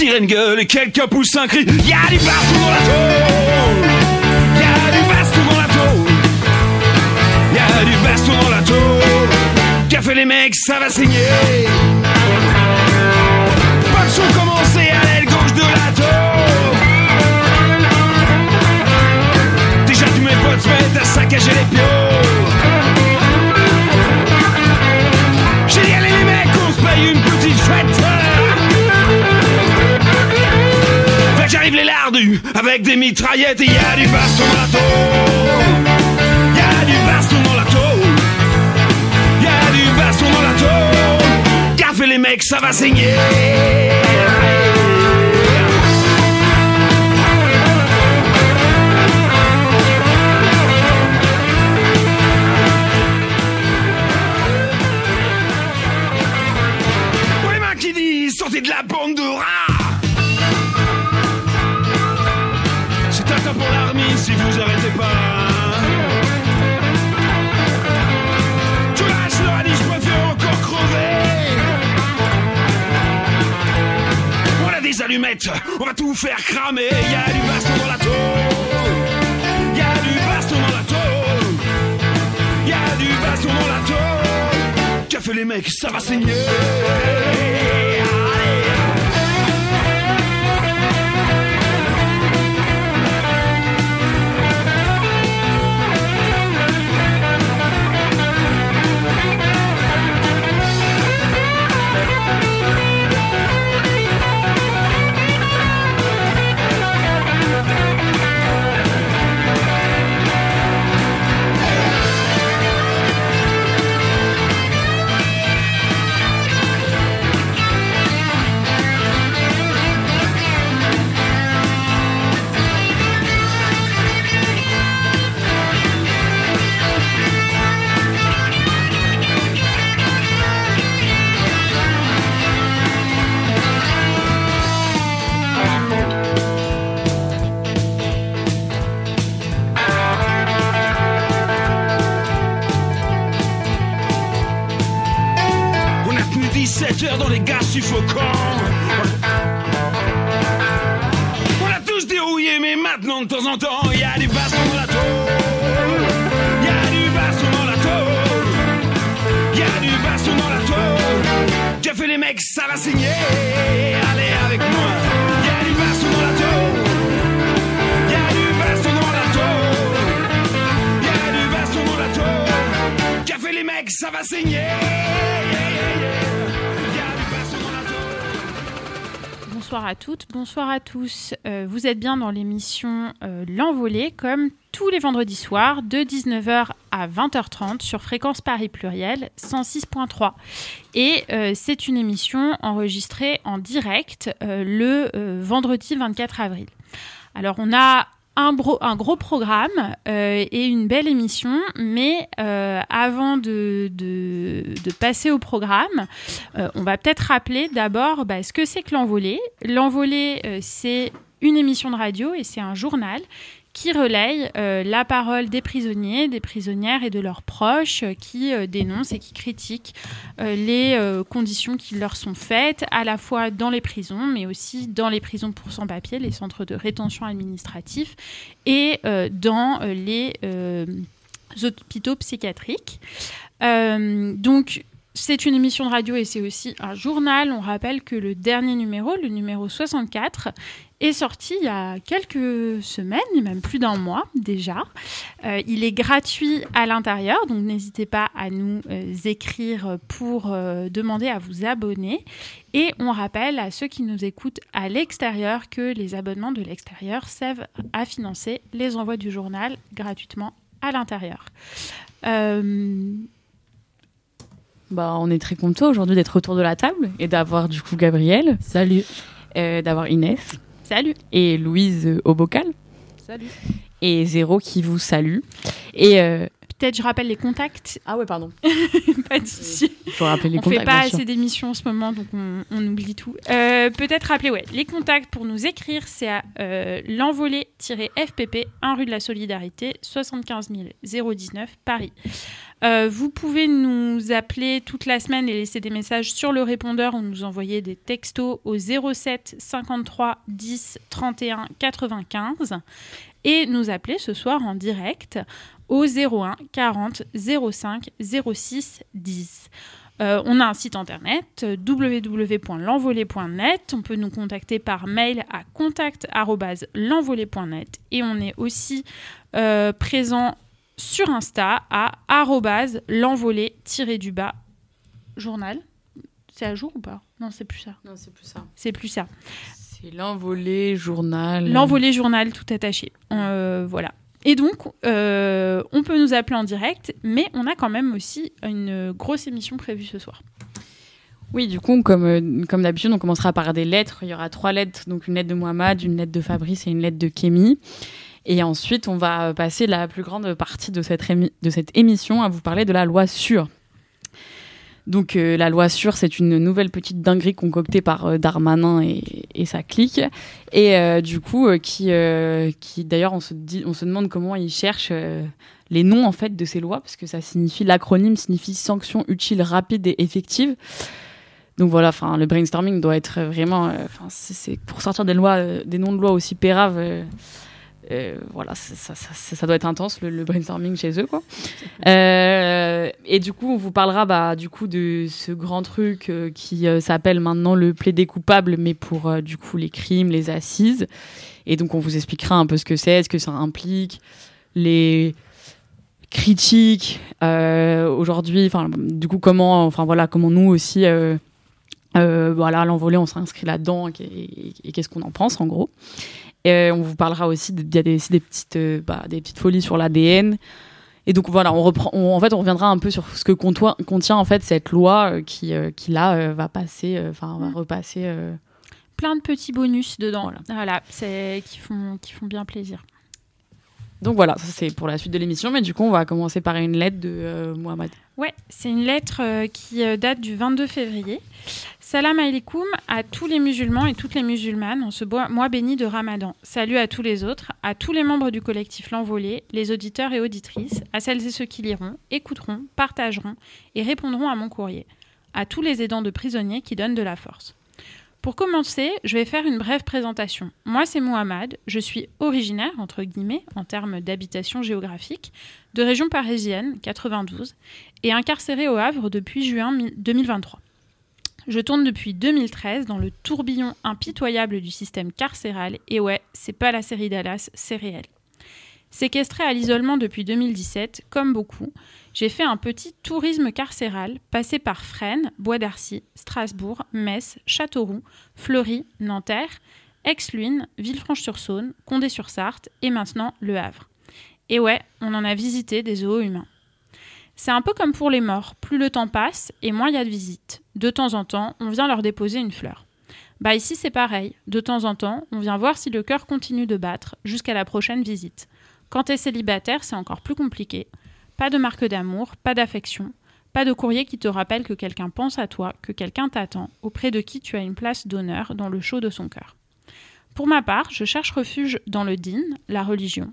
sirène gueule et quelqu'un pousse un cri. Y'a du baston dans la tôle. Y'a du baston dans la tôle. Y'a du baston dans la tôle. Qu'a fait les mecs, ça va saigner. Pas de son commencé à l'aile gauche de la tôle. Déjà tous mes potes se mettent à saccager les piaux. J'ai dit allez les mecs, on se paye une petite fête. Fait que j'arrive les lardus avec des mitraillettes et y'a du baston dans la tôle. Y'a du baston dans la tôle. Y'a du baston dans la tôle. Qu'a fait les mecs, ça va saigner. Pour les mains qui disent sortez de la bande de rats. C'est un tas pour l'armée si vous arrêtez pas. Tout lâche leur a dit je préfère encore crever. On a des allumettes, on va tout faire cramer. Y'a du baston dans la tôle. Y'a du baston dans la tôle. Y'a du baston dans la tôle. Qu'a fait les mecs, ça va saigner. On a tenu 17 heures dans les gaz suffocants. On a tous dérouillé, mais maintenant de temps en temps, y'a du baston dans la tôle. Y'a du baston dans la tôle. Y'a du baston dans la tôle. Qu'a fait les mecs, ça va saigner. Allez avec moi. Y'a du baston dans la tôle. Y'a du baston dans la tôle. Y'a du baston dans la tôle. Qu'a fait les mecs, ça va saigner. Bonsoir à toutes, bonsoir à tous. Vous êtes bien dans l'émission L'Envolée, comme tous les vendredis soirs, de 19h à 20h30 sur Fréquence Paris Pluriel 106.3. Et c'est une émission enregistrée en direct le vendredi 24 avril. Alors, on a un gros programme et une belle émission, mais avant de passer au programme, on va peut-être rappeler d'abord ce que c'est que l'Envolée. L'Envolée, c'est une émission de radio et c'est un journal qui relaye la parole des prisonniers, des prisonnières et de leurs proches qui dénoncent et qui critiquent les conditions qui leur sont faites, à la fois dans les prisons, mais aussi dans les prisons pour sans-papiers, les centres de rétention administratifs, et dans les hôpitaux psychiatriques. Donc, c'est une émission de radio et c'est aussi un journal. On rappelle que le dernier numéro, le numéro 64, est sorti il y a quelques semaines, même plus d'un mois déjà. Il est gratuit à l'intérieur, donc n'hésitez pas à nous écrire pour demander à vous abonner. Et on rappelle à ceux qui nous écoutent à l'extérieur que les abonnements de l'extérieur servent à financer les envois du journal gratuitement à l'intérieur. On est très contents aujourd'hui d'être autour de la table et d'avoir du coup Gabriel. Salut. D'avoir Inès. Salut. Et Louise au bocal. Salut. Et Zéro qui vous salue. Et peut-être je rappelle les contacts. Ah ouais, pardon. Pas de souci. Il faut rappeler les on contacts. On fait pas assez sûr. D'émissions en ce moment, donc on oublie tout. Peut-être rappeler les contacts pour nous écrire, c'est à l'envolée-fpp, 1 rue de la Solidarité, 75 019 Paris. Vous pouvez nous appeler toute la semaine et laisser des messages sur le répondeur ou nous envoyer des textos au 07 53 10 31 95 et nous appeler ce soir en direct au 01 40 05 06 10. On a un site internet www.l'envolée.net. On peut nous contacter par mail à contact@l'envolée.net et on est aussi présent sur Insta à @l'envolée_journal. C'est à jour ou pas ? Non, c'est plus ça. Non, c'est plus ça. C'est plus ça. C'est l'envolée journal. L'envolée journal tout attaché. Voilà. Et donc, on peut nous appeler en direct, mais on a quand même aussi une grosse émission prévue ce soir. Oui, du coup, comme d'habitude, on commencera par des lettres. Il y aura 3 lettres, donc une lettre de Mohamed, une lettre de Fabrice et une lettre de Kémy. Et ensuite, on va passer la plus grande partie de cette émission à vous parler de la loi Sûre. Donc, la loi Sûre, c'est une nouvelle petite dinguerie concoctée par Darmanin et sa clique. Et du coup, qui d'ailleurs, on se demande comment ils cherchent les noms en fait, de ces lois, parce que l'acronyme signifie sanction utile, rapide et effective. Donc voilà, le brainstorming doit être vraiment... c'est pour sortir des noms de lois aussi péraves... voilà, ça doit être intense le brainstorming chez eux, quoi. Et du coup, on vous parlera du coup de ce grand truc qui s'appelle maintenant le plaidé coupable, mais pour du coup les crimes, les assises. Et donc, on vous expliquera un peu ce que c'est, ce que ça implique, les critiques aujourd'hui. Du coup, comment nous aussi, l'envolée, on s'inscrit là-dedans et qu'est-ce qu'on en pense en gros. Et on vous parlera aussi des petites folies sur l'ADN. Et donc voilà, on reviendra un peu sur ce que contient en fait cette loi qui va passer, va repasser. Plein de petits bonus dedans. Voilà, qui font bien plaisir. Donc voilà, ça c'est pour la suite de l'émission. Mais du coup, on va commencer par une lettre de Mohamed. Ouais, c'est une lettre qui date du 22 février. Salam alaikum à tous les musulmans et toutes les musulmanes en ce mois béni de Ramadan. Salut à tous les autres, à tous les membres du collectif L'Envolée, les auditeurs et auditrices, à celles et ceux qui liront, écouteront, partageront et répondront à mon courrier, à tous les aidants de prisonniers qui donnent de la force. Pour commencer, je vais faire une brève présentation. Moi, c'est Mohamed, je suis originaire, entre guillemets, en termes d'habitation géographique, de région parisienne, 92, et incarcéré au Havre depuis juin 2023. Je tourne depuis 2013 dans le tourbillon impitoyable du système carcéral, et ouais, c'est pas la série Dallas, c'est réel. Séquestrée à l'isolement depuis 2017, comme beaucoup, j'ai fait un petit tourisme carcéral, passé par Fresnes, Bois d'Arcy, Strasbourg, Metz, Châteauroux, Fleury, Nanterre, Aix-Luynes, Villefranche-sur-Saône, Condé-sur-Sarthe et maintenant Le Havre. Et ouais, on en a visité des zoos humains. C'est un peu comme pour les morts, plus le temps passe et moins il y a de visites. De temps en temps, on vient leur déposer une fleur. Ici c'est pareil, de temps en temps, on vient voir si le cœur continue de battre jusqu'à la prochaine visite. Quand t'es célibataire, c'est encore plus compliqué. Pas de marque d'amour, pas d'affection, pas de courrier qui te rappelle que quelqu'un pense à toi, que quelqu'un t'attend, auprès de qui tu as une place d'honneur dans le chaud de son cœur. Pour ma part, je cherche refuge dans le din, la religion.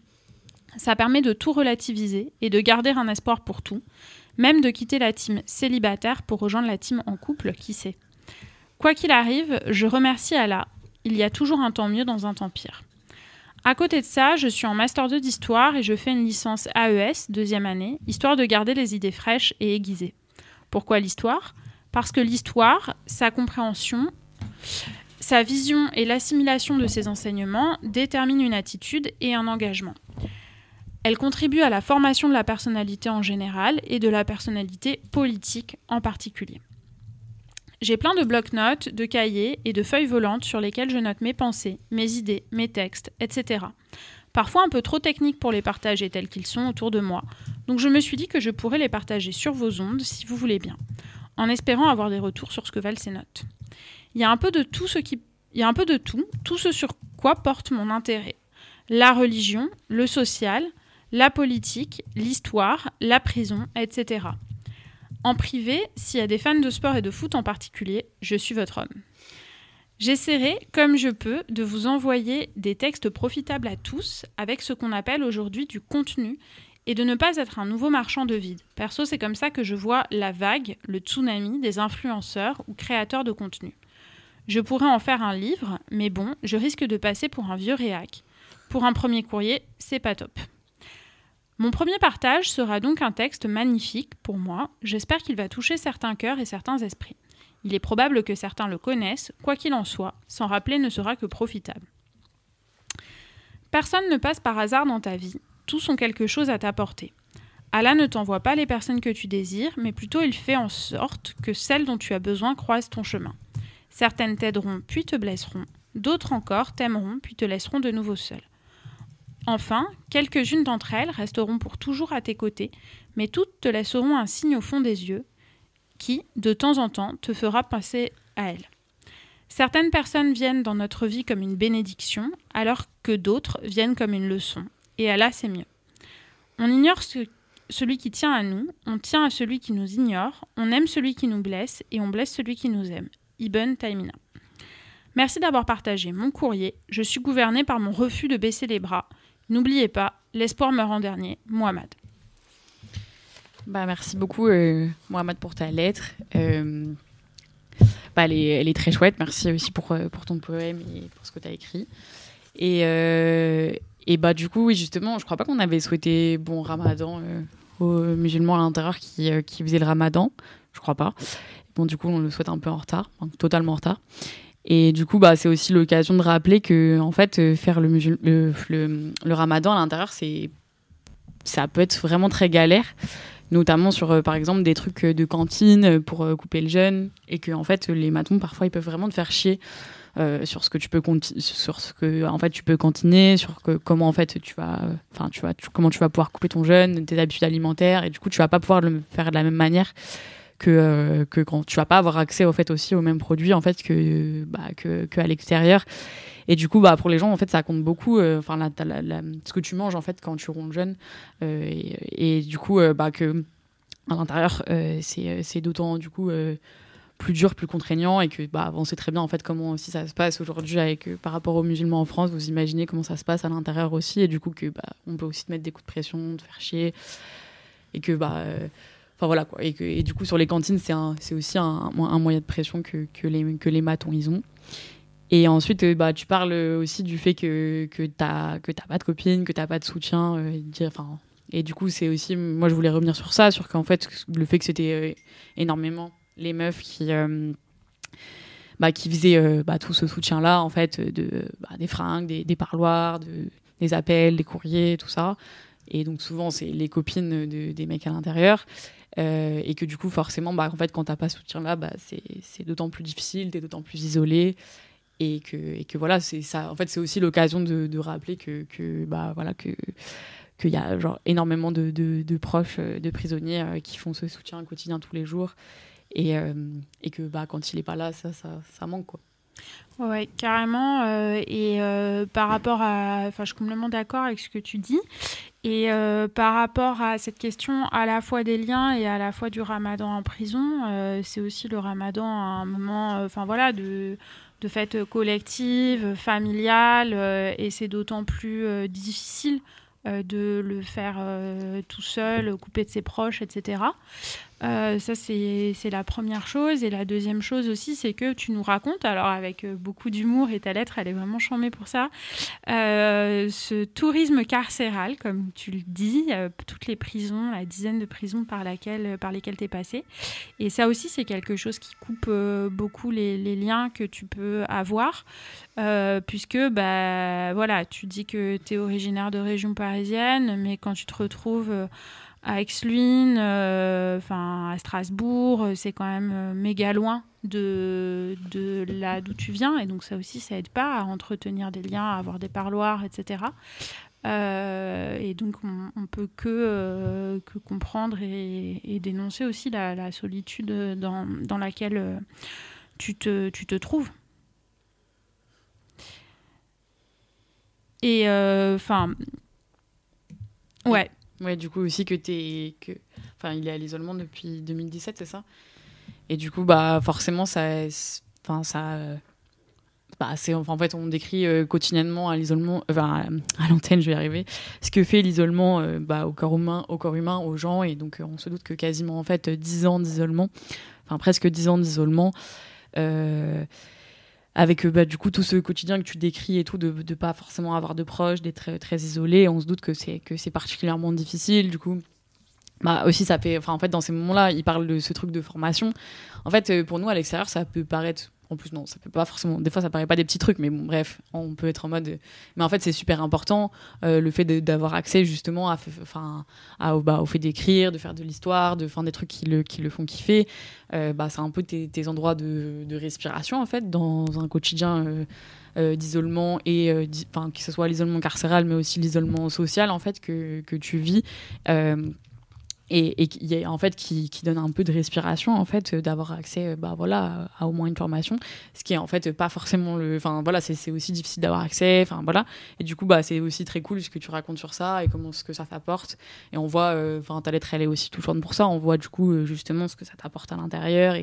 Ça permet de tout relativiser et de garder un espoir pour tout, même de quitter la team célibataire pour rejoindre la team en couple, qui sait. Quoi qu'il arrive, je remercie Allah. Il y a toujours un temps mieux dans un temps pire. À côté de ça, je suis en Master 2 d'Histoire et je fais une licence AES, 2e année, histoire de garder les idées fraîches et aiguisées. Pourquoi l'histoire ? Parce que l'histoire, sa compréhension, sa vision et l'assimilation de ses enseignements déterminent une attitude et un engagement. Elle contribue à la formation de la personnalité en général et de la personnalité politique en particulier. J'ai plein de bloc-notes, de cahiers et de feuilles volantes sur lesquelles je note mes pensées, mes idées, mes textes, etc. Parfois un peu trop techniques pour les partager tels qu'ils sont autour de moi, donc je me suis dit que je pourrais les partager sur vos ondes si vous voulez bien, en espérant avoir des retours sur ce que valent ces notes. Il y a un peu de tout, tout ce sur quoi porte mon intérêt. La religion, le social, la politique, l'histoire, la prison, etc. En privé, s'il y a des fans de sport et de foot en particulier, je suis votre homme. J'essaierai, comme je peux, de vous envoyer des textes profitables à tous avec ce qu'on appelle aujourd'hui du contenu et de ne pas être un nouveau marchand de vide. Perso, c'est comme ça que je vois la vague, le tsunami des influenceurs ou créateurs de contenu. Je pourrais en faire un livre, mais bon, je risque de passer pour un vieux réac. Pour un premier courrier, c'est pas top. Mon premier partage sera donc un texte magnifique pour moi. J'espère qu'il va toucher certains cœurs et certains esprits. Il est probable que certains le connaissent, quoi qu'il en soit, s'en rappeler ne sera que profitable. Personne ne passe par hasard dans ta vie, tous ont quelque chose à t'apporter. Allah ne t'envoie pas les personnes que tu désires, mais plutôt il fait en sorte que celles dont tu as besoin croisent ton chemin. Certaines t'aideront puis te blesseront, d'autres encore t'aimeront puis te laisseront de nouveau seul. Enfin, quelques-unes d'entre elles resteront pour toujours à tes côtés, mais toutes te laisseront un signe au fond des yeux qui, de temps en temps, te fera passer à elles. Certaines personnes viennent dans notre vie comme une bénédiction, alors que d'autres viennent comme une leçon. Et Allah, c'est mieux. On ignore celui qui tient à nous, on tient à celui qui nous ignore, on aime celui qui nous blesse et on blesse celui qui nous aime. Ibn Taymina. Merci d'avoir partagé mon courrier. Je suis gouvernée par mon refus de baisser les bras. N'oubliez pas, l'espoir meurt en dernier. Mohamed. Merci beaucoup, Mohamed, pour ta lettre. Elle est très chouette. Merci aussi pour ton poème et pour ce que tu as écrit. Et du coup, oui, justement, je crois pas qu'on avait souhaité bon ramadan aux musulmans à l'intérieur qui faisaient le ramadan. Je crois pas. Bon, du coup, on le souhaite un peu en retard, totalement en retard. Et du coup, c'est aussi l'occasion de rappeler que, en fait, faire le ramadan à l'intérieur, ça peut être vraiment très galère, notamment sur, par exemple, des trucs de cantine pour couper le jeûne, et que, en fait, les matons, parfois, ils peuvent vraiment te faire chier sur ce que tu peux en fait tu peux cantiner, sur comment en fait comment tu vas pouvoir couper ton jeûne, tes habitudes alimentaires, et du coup, tu vas pas pouvoir le faire de la même manière que quand tu vas pas avoir accès au fait aussi aux mêmes produits en fait que à l'extérieur, et du coup pour les gens en fait ça compte beaucoup ce que tu manges en fait quand tu ronds le jeûne, et du coup que à l'intérieur c'est d'autant du coup plus dur, plus contraignant, et que on sait très bien en fait comment aussi ça se passe aujourd'hui avec par rapport aux musulmans en France. Vous imaginez comment ça se passe à l'intérieur aussi, et du coup que on peut aussi te mettre des coups de pression, te faire chier, et que voilà quoi, et du coup sur les cantines c'est aussi un moyen de pression que les matons ils ont. Et ensuite tu parles aussi du fait que t'as pas de copine, que t'as pas de soutien, et du coup c'est aussi, moi je voulais revenir sur ça, sur qu'en fait le fait que c'était énormément les meufs qui faisaient tout ce soutien là en fait, des fringues, des parloirs, des appels, des courriers, tout ça. Et donc souvent c'est les copines des mecs à l'intérieur, et que du coup forcément en fait quand t'as pas ce soutien là c'est d'autant plus difficile, t'es d'autant plus isolé, et que voilà, c'est ça en fait, c'est aussi l'occasion de rappeler que qu'il y a genre énormément de proches de prisonniers qui font ce soutien quotidien tous les jours, et que quand il est pas là ça manque quoi. Ouais, carrément. Par rapport à... je suis complètement d'accord avec ce que tu dis. Et par rapport à cette question à la fois des liens et à la fois du ramadan en prison, c'est aussi le ramadan à un moment de fête collective, familiale, et c'est d'autant plus difficile de le faire tout seul, coupé de ses proches, etc. Ça, c'est la première chose. Et la deuxième chose aussi, c'est que tu nous racontes, alors avec beaucoup d'humour, et ta lettre, elle est vraiment charmée pour ça, ce tourisme carcéral, comme tu le dis, toutes les prisons, la dizaine de prisons par lesquelles tu es passé. Et ça aussi, c'est quelque chose qui coupe beaucoup les liens que tu peux avoir, puisque tu dis que tu es originaire de région parisienne, mais quand tu te retrouves à Aix-Luynes, à Strasbourg, c'est quand même méga loin de là d'où tu viens, et donc ça aussi, ça aide pas à entretenir des liens, à avoir des parloirs, etc. Et donc on peut que comprendre et dénoncer aussi la solitude dans laquelle tu te trouves. Et ouais. Ouais, du coup aussi il est à l'isolement depuis 2017, c'est ça ? Et du coup, forcément, ça en fait, on décrit quotidiennement à l'isolement, à l'antenne, je vais y arriver, ce que fait l'isolement au corps humain, aux gens. Et donc, on se doute que quasiment, en fait, 10 ans d'isolement, enfin presque 10 ans d'isolement, avec du coup tout ce quotidien que tu décris et tout, de pas forcément avoir de proches, d'être très, très isolé. On se doute que c'est particulièrement difficile. Du coup, aussi, ça fait... Enfin, en fait, dans ces moments-là, il parle de ce truc de formation. En fait, pour nous, à l'extérieur, ça peut paraître... En plus, non, ça peut pas forcément... Des fois, ça paraît pas des petits trucs, mais bon, bref, on peut être en mode... Mais en fait, c'est super important, le fait d'avoir accès, justement, au fait d'écrire, de faire de l'histoire, de faire des trucs qui le font kiffer. C'est un peu tes endroits de respiration, en fait, dans un quotidien d'isolement, et que ce soit l'isolement carcéral, mais aussi l'isolement social, en fait, que tu vis. Et qui, en fait, qui donne un peu de respiration, en fait, d'avoir accès à au moins une formation, ce qui est en fait pas forcément c'est aussi difficile d'avoir accès, et du coup c'est aussi très cool ce que tu racontes sur ça et ce que ça t'apporte. Et on voit, ta lettre, elle est aussi touchante pour ça, on voit du coup justement ce que ça t'apporte à l'intérieur,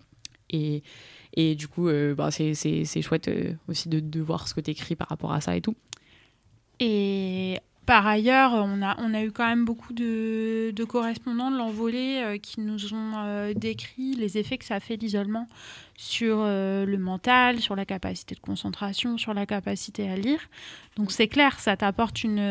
et du coup c'est chouette aussi de voir ce que t'écris par rapport à ça et tout. Et par ailleurs, on a eu quand même beaucoup de correspondants de l'Envolée qui nous ont décrit les effets que ça fait l'isolement sur le mental, sur la capacité de concentration, sur la capacité à lire. Donc c'est clair, ça t'apporte une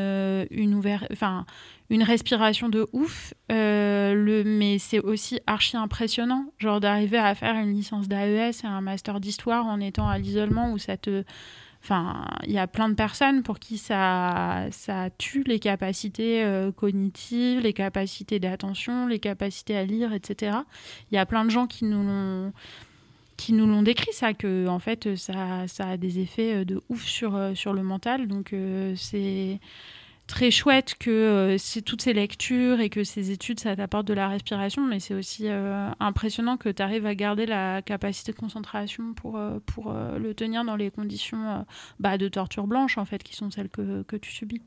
respiration de ouf, mais c'est aussi archi impressionnant, genre d'arriver à faire une licence d'AES et un master d'histoire en étant à l'isolement où ça te... Enfin, il y a plein de personnes pour qui ça tue les capacités cognitives, les capacités d'attention, les capacités à lire, etc. Il y a plein de gens qui nous l'ont décrit, ça, que en fait, ça a des effets de ouf sur le mental. Donc, c'est très chouette que toutes ces lectures et que ces études, ça t'apporte de la respiration, mais c'est aussi impressionnant que tu arrives à garder la capacité de concentration pour le tenir dans les conditions de torture blanche, en fait, qui sont celles que tu subis.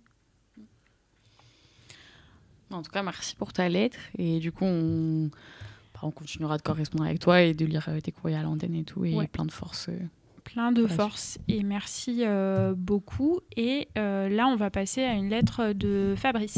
En tout cas, merci pour ta lettre. Et du coup, on continuera de correspondre avec toi et de lire tes courriers à l'antenne et tout, et plein de force. Plein de force, et merci beaucoup. Et là, on va passer à une lettre de Fabrice.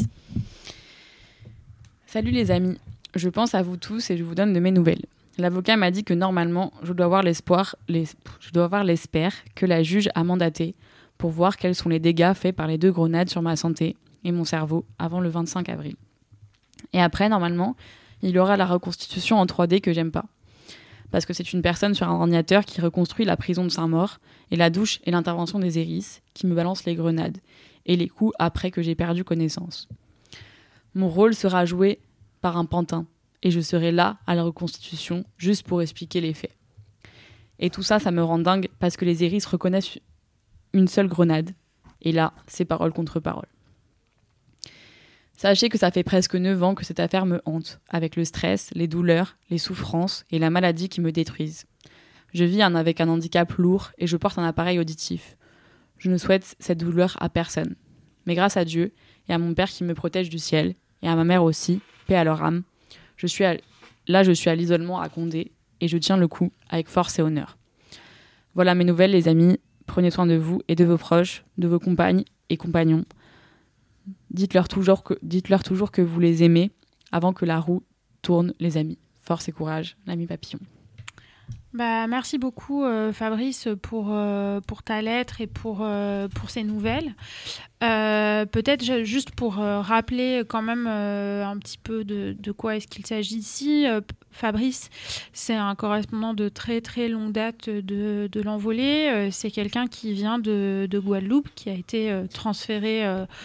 Salut les amis, je pense à vous tous et je vous donne de mes nouvelles. L'avocat m'a dit que normalement, je dois avoir l'espère que la juge a mandaté pour voir quels sont les dégâts faits par les 2 grenades sur ma santé et mon cerveau avant le 25 avril. Et après, normalement, il y aura la reconstitution en 3D que j'aime pas. Parce que c'est une personne sur un ordinateur qui reconstruit la prison de Saint-Maur et la douche et l'intervention des hérisses qui me balance les grenades et les coups après que j'ai perdu connaissance. Mon rôle sera joué par un pantin et je serai là à la reconstitution juste pour expliquer les faits. Et tout ça, ça me rend dingue parce que les hérisses reconnaissent une seule grenade et là, c'est parole contre parole. Sachez que ça fait presque 9 ans que cette affaire me hante, avec le stress, les douleurs, les souffrances et la maladie qui me détruisent. Je vis avec un handicap lourd et je porte un appareil auditif. Je ne souhaite cette douleur à personne. Mais grâce à Dieu et à mon père qui me protège du ciel, et à ma mère aussi, paix à leur âme, je suis à l'isolement à Condé et je tiens le coup avec force et honneur. Voilà mes nouvelles les amis, prenez soin de vous et de vos proches, de vos compagnes et compagnons. Dites-leur toujours que vous les aimez avant que la roue tourne, les amis. Force et courage, l'ami papillon. Merci beaucoup Fabrice pour ta lettre et pour ces nouvelles. Peut-être juste pour rappeler quand même un petit peu de quoi est-ce qu'il s'agit ici. Fabrice, c'est un correspondant de très très longue date de l'Envolée. C'est quelqu'un qui vient de Guadeloupe, qui a été transféré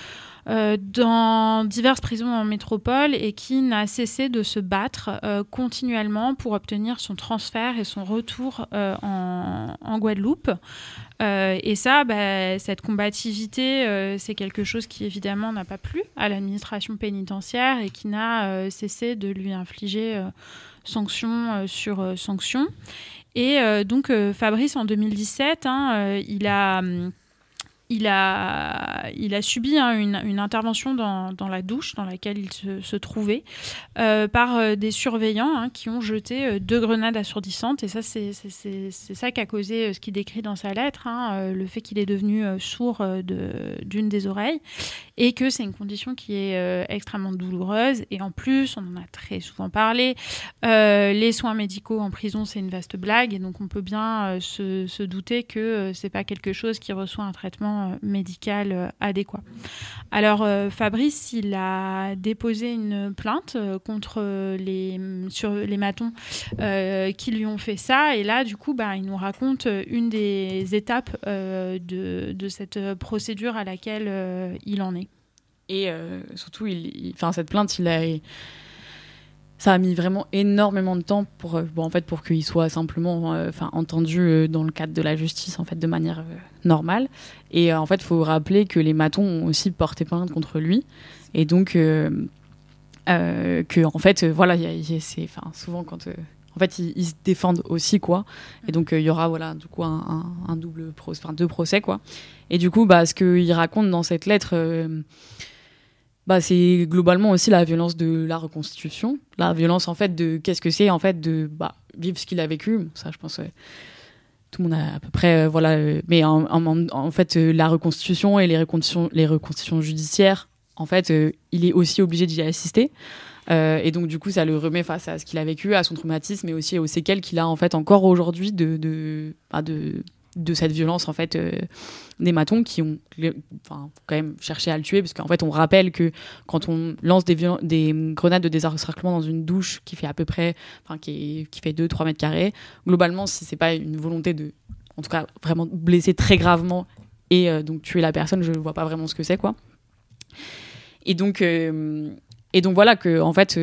dans diverses prisons en métropole et qui n'a cessé de se battre continuellement pour obtenir son transfert et son retour en Guadeloupe. Et ça, cette combativité, c'est quelque chose qui évidemment n'a pas plu à l'administration pénitentiaire et qui n'a cessé de lui infliger sanction sur sanction. Et donc Fabrice, en 2017, il il a subi une intervention dans la douche dans laquelle il se trouvait par des surveillants qui ont jeté 2 grenades assourdissantes. Et ça, c'est ça qui a causé ce qu'il décrit dans sa lettre, le fait qu'il est devenu sourd d'une des oreilles, et que c'est une condition qui est extrêmement douloureuse. Et en plus, on en a très souvent parlé, les soins médicaux en prison, c'est une vaste blague, et donc on peut bien se douter que c'est pas quelque chose qui reçoit un traitement médical adéquat. Alors Fabrice, il a déposé une plainte contre les matons qui lui ont fait ça, et là du coup il nous raconte une des étapes de cette procédure à laquelle il en est. Et surtout, cette plainte, ça a mis vraiment énormément de temps pour qu'il soit simplement entendu dans le cadre de la justice de manière normale. Et en fait, il faut rappeler que les matons ont aussi porté plainte contre lui. Et donc, souvent quand... ils se défendent aussi, quoi. Et donc, il y aura, du coup, un double procès, 2 procès, quoi. Et du coup, ce qu'il raconte dans cette lettre... c'est globalement aussi la violence de la reconstitution, la violence de qu'est-ce que c'est de vivre ce qu'il a vécu. Ça, je pense tout le monde a à peu près mais la reconstitution et les reconstitutions judiciaires, il est aussi obligé d'y assister. Et donc du coup, ça le remet face à ce qu'il a vécu, à son traumatisme, mais aussi aux séquelles qu'il a encore aujourd'hui de cette violence des matons qui ont quand même cherché à le tuer, parce qu'en fait on rappelle que quand on lance des grenades de désencerclement dans une douche qui fait à peu près qui fait 2-3 mètres carrés, globalement si c'est pas une volonté de en tout cas vraiment blesser très gravement et donc tuer la personne, je vois pas vraiment ce que c'est, quoi. Et donc voilà que en fait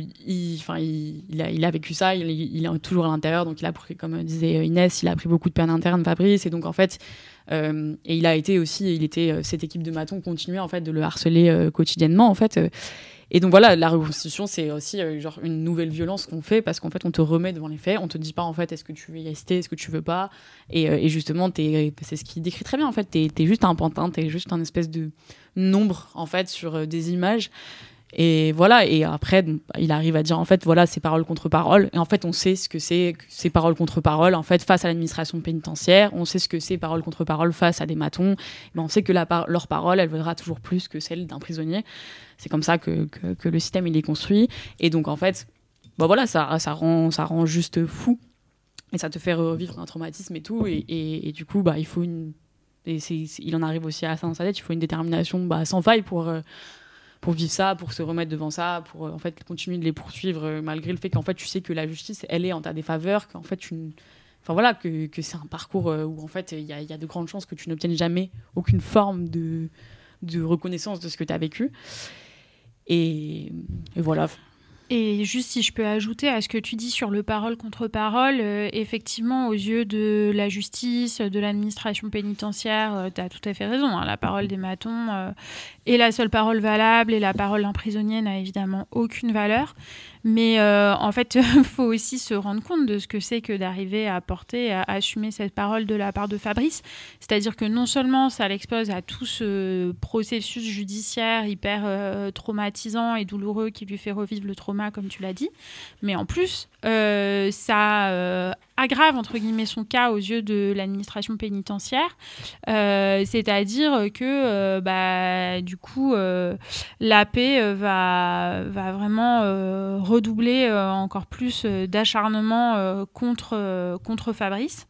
il a vécu ça, il est toujours à l'intérieur, donc il a pris, comme disait Inès, il a pris beaucoup de peine interne, Fabrice, et donc en fait et il était cette équipe de matons continuait de le harceler quotidiennement et donc voilà, la reconstitution c'est aussi une nouvelle violence qu'on fait, parce qu'en fait on te remet devant les faits, on te dit pas est-ce que tu veux y assister, est-ce que tu veux pas, et justement c'est ce qu'il décrit très bien, t'es juste un pantin, t'es juste un espèce de nombre sur des images. Et voilà, et après il arrive à dire c'est parole contre parole, et on sait ce que c'est ces paroles contre parole face à l'administration pénitentiaire, on sait ce que c'est parole contre parole face à des matons, mais on sait que leur parole elle vaudra toujours plus que celle d'un prisonnier. C'est comme ça que le système il est construit, et donc ça rend juste fou, et ça te fait revivre un traumatisme et tout, et du coup il faut il en arrive aussi à ça dans sa tête, il faut une détermination sans faille pour vivre ça, pour se remettre devant ça, pour continuer de les poursuivre malgré le fait tu sais que la justice elle est en ta défaveur, que c'est un parcours où il y a de grandes chances que tu n'obtiennes jamais aucune forme de reconnaissance de ce que tu as vécu, et voilà. Et juste si je peux ajouter à ce que tu dis sur le parole contre parole, effectivement, aux yeux de la justice, de l'administration pénitentiaire, tu as tout à fait raison. La parole des matons est la seule parole valable, et la parole d'un prisonnier n'a évidemment aucune valeur. Mais il faut aussi se rendre compte de ce que c'est que d'arriver à assumer cette parole de la part de Fabrice. C'est-à-dire que non seulement ça l'expose à tout ce processus judiciaire hyper traumatisant et douloureux qui lui fait revivre le trauma, comme tu l'as dit, mais en plus, ça aggrave, entre guillemets, son cas aux yeux de l'administration pénitentiaire. C'est-à-dire que, du coup, l'AP va vraiment redoubler encore plus d'acharnement contre Fabrice.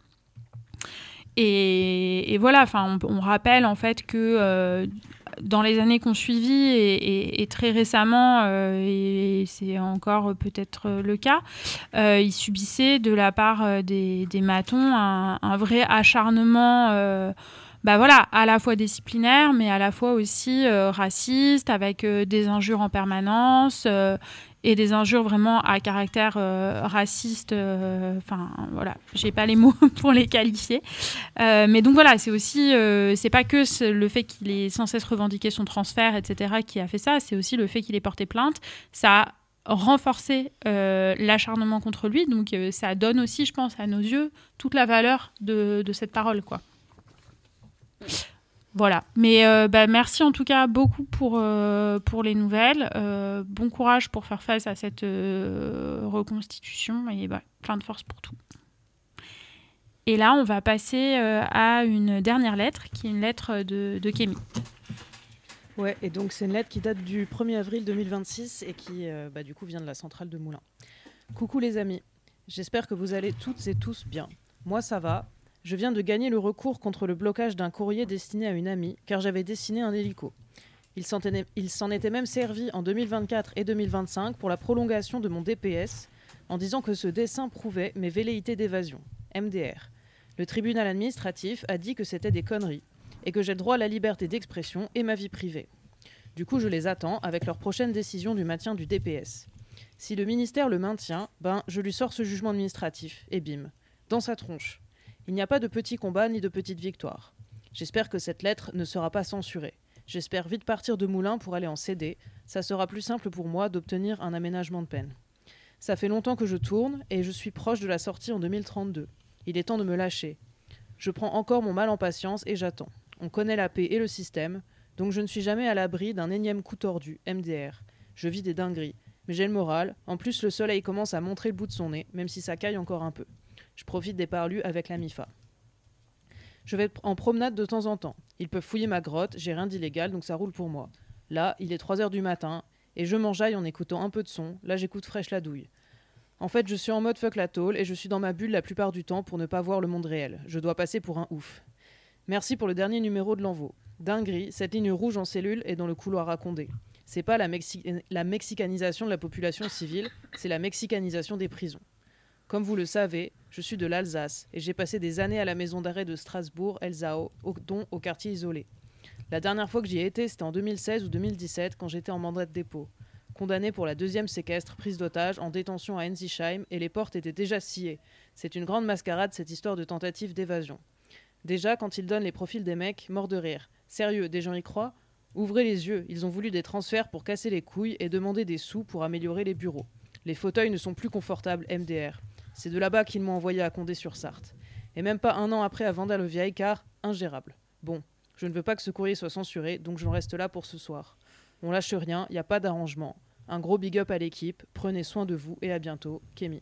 Et voilà, on rappelle que dans les années qu'on suivi et très récemment, et c'est encore peut-être le cas, il subissait de la part des matons un vrai acharnement à la fois disciplinaire, mais à la fois aussi raciste, avec des injures en permanence, et des injures vraiment à caractère raciste. J'ai pas les mots pour les qualifier. Mais donc voilà, c'est aussi, c'est pas que le fait qu'il ait sans cesse revendiqué son transfert, etc., qui a fait ça, c'est aussi le fait qu'il ait porté plainte. Ça a renforcé l'acharnement contre lui, donc ça donne aussi, je pense, à nos yeux, toute la valeur de cette parole, quoi. Voilà. Mais merci en tout cas beaucoup pour les nouvelles. Bon courage pour faire face à cette reconstitution et plein de force pour tout. Et là, on va passer à une dernière lettre, qui est une lettre de Kémy. Ouais, et donc c'est une lettre qui date du 1er avril 2026 et qui du coup vient de la centrale de Moulins. Coucou les amis, j'espère que vous allez toutes et tous bien. Moi ça va. Je viens de gagner le recours contre le blocage d'un courrier destiné à une amie, car j'avais dessiné un hélico. Il s'en était même servi en 2024 et 2025 pour la prolongation de mon DPS, en disant que ce dessin prouvait mes velléités d'évasion, MDR. Le tribunal administratif a dit que c'était des conneries, et que j'ai le droit à la liberté d'expression et ma vie privée. Du coup, je les attends avec leur prochaine décision du maintien du DPS. Si le ministère le maintient, je lui sors ce jugement administratif, et bim, dans sa tronche. Il n'y a pas de petits combats ni de petites victoires. J'espère que cette lettre ne sera pas censurée. J'espère vite partir de Moulins pour aller en CD. Ça sera plus simple pour moi d'obtenir un aménagement de peine. Ça fait longtemps que je tourne et je suis proche de la sortie en 2032. Il est temps de me lâcher. Je prends encore mon mal en patience et j'attends. On connaît la paix et le système, donc je ne suis jamais à l'abri d'un énième coup tordu, MDR. Je vis des dingueries, mais j'ai le moral. En plus, le soleil commence à montrer le bout de son nez, même si ça caille encore un peu. Je profite des parlus avec la MIFA. Je vais en promenade de temps en temps. Ils peuvent fouiller ma grotte, j'ai rien d'illégal, donc ça roule pour moi. Là, il est 3h du matin, et je m'enjaille en écoutant un peu de son. Là, j'écoute fraîche la douille. En fait, je suis en mode fuck la tôle, et je suis dans ma bulle la plupart du temps pour ne pas voir le monde réel. Je dois passer pour un ouf. Merci pour le dernier numéro de l'Envo. Dinguerie, cette ligne rouge en cellule est dans le couloir à Condé. C'est pas la mexicanisation de la population civile, c'est la mexicanisation des prisons. Comme vous le savez, je suis de l'Alsace et j'ai passé des années à la maison d'arrêt de Strasbourg-Elzao, dont au quartier isolé. La dernière fois que j'y ai été, c'était en 2016 ou 2017 quand j'étais en mandat de dépôt. Condamné pour la 2e séquestre, prise d'otage, en détention à Ensisheim et les portes étaient déjà sciées. C'est une grande mascarade cette histoire de tentative d'évasion. Déjà, quand ils donnent les profils des mecs, mort de rire. Sérieux, des gens y croient ? Ouvrez les yeux, ils ont voulu des transferts pour casser les couilles et demander des sous pour améliorer les bureaux. Les fauteuils ne sont plus confortables, MDR. C'est de là-bas qu'ils m'ont envoyé à Condé-sur-Sarthe. Et même pas un an après à Vendal-le-Vieil, car ingérable. Bon, je ne veux pas que ce courrier soit censuré, donc j'en reste là pour ce soir. On lâche rien, il n'y a pas d'arrangement. Un gros big up à l'équipe, prenez soin de vous et à bientôt, Kémy.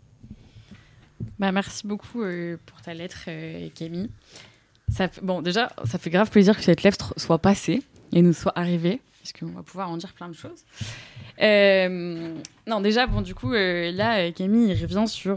Merci beaucoup pour ta lettre, Kémy. Déjà, ça fait grave plaisir que cette lettre soit passée et nous soit arrivée, puisqu'on va pouvoir en dire plein de choses. Du coup, là, Kémy, il revient sur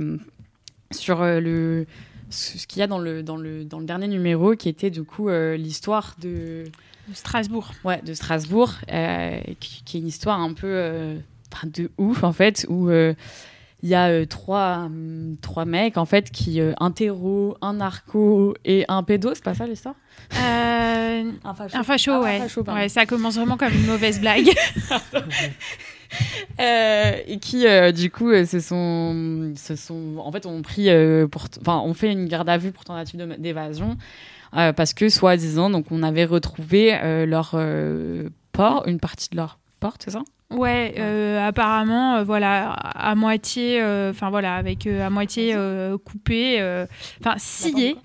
ce qu'il y a dans le dernier numéro, qui était du coup l'histoire de Strasbourg. Ouais, de Strasbourg, qui est une histoire un peu de ouf, en fait, où il y a trois mecs, en fait, un terreau, un narco et un pédo, c'est pas ça l'histoire ? Un facho, ouais. Ouais, ça commence vraiment comme une mauvaise blague. Et qui, du coup, en fait, ont fait une garde à vue pour tentative d'évasion, parce que, soi-disant, donc, on avait retrouvé une partie de leur porte, c'est ça ? Ouais, apparemment, à moitié, avec à moitié coupé, scié,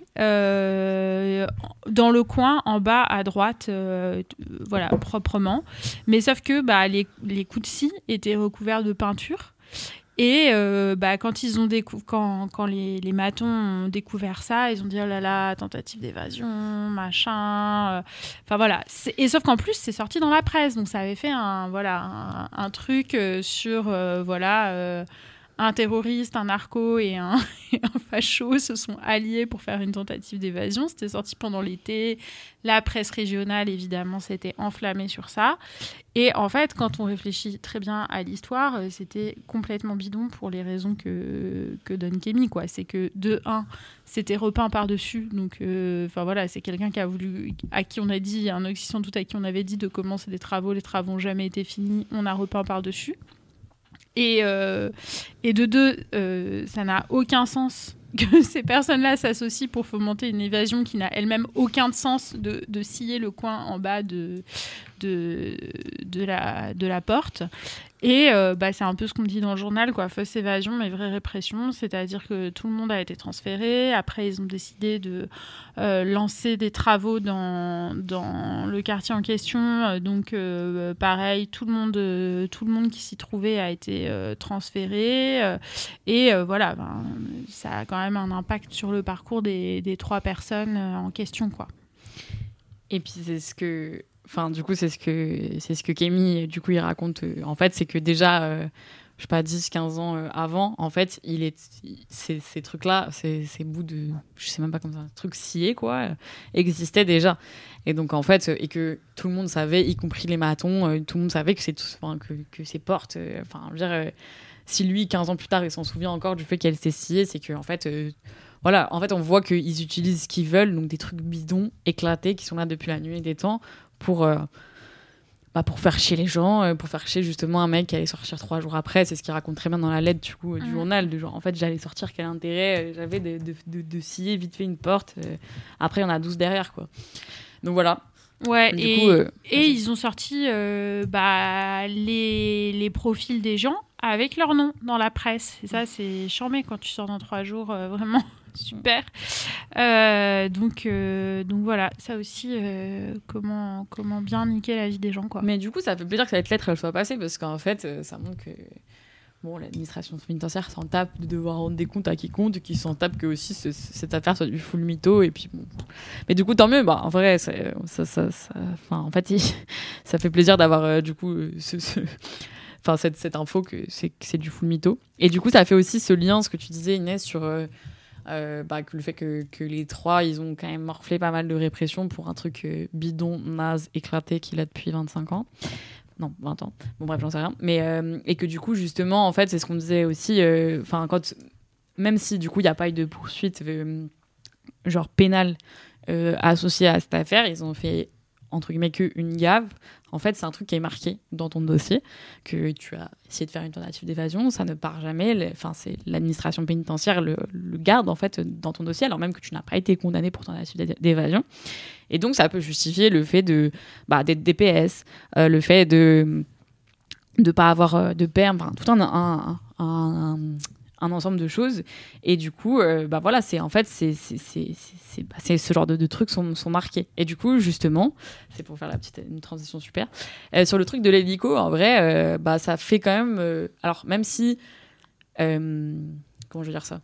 dans le coin en bas à droite, proprement. Mais sauf que les coups de scie étaient recouverts de peinture. Et quand les matons ont découvert ça, ils ont dit oh là là, tentative d'évasion, machin. Et sauf qu'en plus, c'est sorti dans la presse, donc ça avait fait un truc sur un terroriste, un narco et un facho se sont alliés pour faire une tentative d'évasion. C'était sorti pendant l'été. La presse régionale, évidemment, s'était enflammée sur ça. Et en fait, quand on réfléchit très bien à l'histoire, c'était complètement bidon pour les raisons que donne Kémy, quoi. C'est que, de un, c'était repeint par-dessus. Donc, c'est quelqu'un à qui on a dit, un Oxy sans doute à qui on avait dit de commencer des travaux. Les travaux n'ont jamais été finis. On a repeint par-dessus. Et de deux, ça n'a aucun sens que ces personnes-là s'associent pour fomenter une évasion qui n'a elle-même aucun sens de scier le coin en bas de de la porte. Et c'est un peu ce qu'on dit dans le journal, quoi. Fausse évasion, mais vraie répression. C'est-à-dire que tout le monde a été transféré. Après, ils ont décidé de lancer des travaux dans le quartier en question. Donc, pareil, tout le monde qui s'y trouvait a été transféré. Voilà, ça a quand même un impact sur le parcours des 3 personnes en question, quoi. Et puis, c'est ce que Kémy, du coup, il raconte. En fait, c'est que déjà, je sais pas, 10-15 ans avant, en fait, ces trucs-là, ces bouts de, je sais même pas comment ça, trucs sciés, quoi, existaient déjà. Et donc, en fait, et que tout le monde savait, y compris les matons, tout le monde savait que ces portes, je veux dire, si lui, 15 ans plus tard, il s'en souvient encore du fait qu'elles étaient sciées, c'est que, en fait, voilà, en fait, on voit qu'ils utilisent ce qu'ils veulent, donc des trucs bidons, éclatés, qui sont là depuis la nuit des temps, pour faire chier les gens, pour faire chier justement un mec qui allait sortir 3 jours après. C'est ce qu'il raconte très bien dans la lettre du journal, de genre, en fait, j'allais sortir, quel intérêt j'avais de scier vite fait une porte, après il y en a 12 derrière, quoi. Donc voilà. Ouais, ils ont sorti les profils des gens avec leur nom dans la presse. Et ça, c'est charmé quand tu sors dans 3 jours, vraiment super. Donc voilà, ça aussi, comment bien niquer la vie des gens, quoi. Mais du coup, ça fait plaisir que cette lettre elle soit passée, parce qu'en fait, ça montre que l'administration pénitentiaire s'en tape de devoir rendre des comptes à quiconque, qui s'en tape que aussi cette affaire soit du full mytho. Et puis bon. Mais du coup, tant mieux. En vrai, ça fait plaisir d'avoir du coup cette info que c'est du full mytho. Et du coup, ça fait aussi ce lien, ce que tu disais, Inès, sur que le fait que les 3, ils ont quand même morflé pas mal de répression pour un truc bidon, naze, éclaté qu'il a depuis 25 ans. Non, 20 ans. Bon, bref, j'en sais rien. Mais, et que du coup, justement, en fait, c'est ce qu'on disait aussi. Même si, du coup, il n'y a pas eu de poursuite genre pénale associée à cette affaire, ils ont fait, entre guillemets, qu'une gaffe. En fait, c'est un truc qui est marqué dans ton dossier, que tu as essayé de faire une tentative d'évasion, ça ne part jamais. C'est l'administration pénitentiaire le garde, en fait, dans ton dossier, alors même que tu n'as pas été condamné pour tentative d'évasion. Et donc, ça peut justifier le fait d'être DPS, le fait de ne pas avoir de perm, tout un ensemble de choses. Et du coup, c'est ce genre de trucs sont marqués. Et du coup, justement, c'est pour faire une transition super. Sur le truc de l'hélico, en vrai, ça fait quand même... alors, même si... comment je veux dire ça ?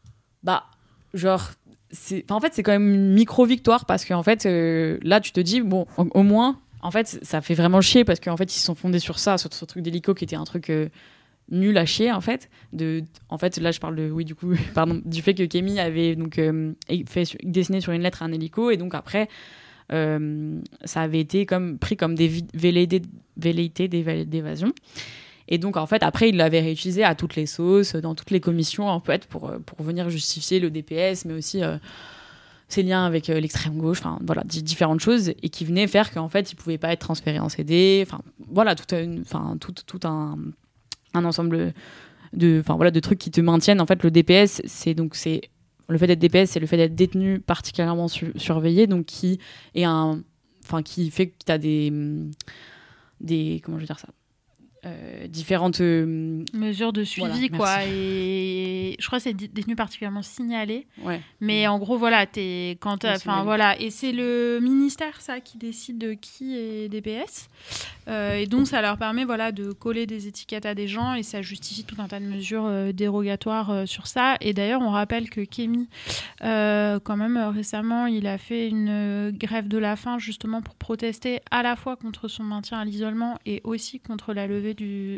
En fait, c'est quand même une micro-victoire, parce qu'en fait, là, tu te dis, bon, au moins, en fait, ça fait vraiment chier, parce qu'en fait, ils se sont fondés sur ça, sur ce truc d'hélico qui était un truc nul à chier, en fait. En fait, là, je parle du fait que Kémy avait donc, dessiné sur une lettre un hélico, et donc après, ça avait été pris comme des velléités d'évasion. Et donc, en fait, après, il l'avait réutilisé à toutes les sauces, dans toutes les commissions, en fait, pour venir justifier le DPS, mais aussi ses liens avec l'extrême gauche, différentes choses, et qui venaient faire qu'en fait, il ne pouvait pas être transféré en CD, tout un ensemble de trucs qui te maintiennent. En fait, le DPS, le fait d'être DPS, c'est le fait d'être détenu particulièrement surveillé, donc qui fait que tu as des comment je veux dire ça, différentes mesures de suivi, quoi. Et je crois que c'est détenu particulièrement signalé. Ouais. Mais en gros, voilà, et c'est le ministère, ça, qui décide de qui est DPS. Et donc, ça leur permet, de coller des étiquettes à des gens, et ça justifie tout un tas de mesures dérogatoires sur ça. Et d'ailleurs, on rappelle que Kémy, quand même, récemment, il a fait une grève de la faim, justement, pour protester à la fois contre son maintien à l'isolement et aussi contre la levée du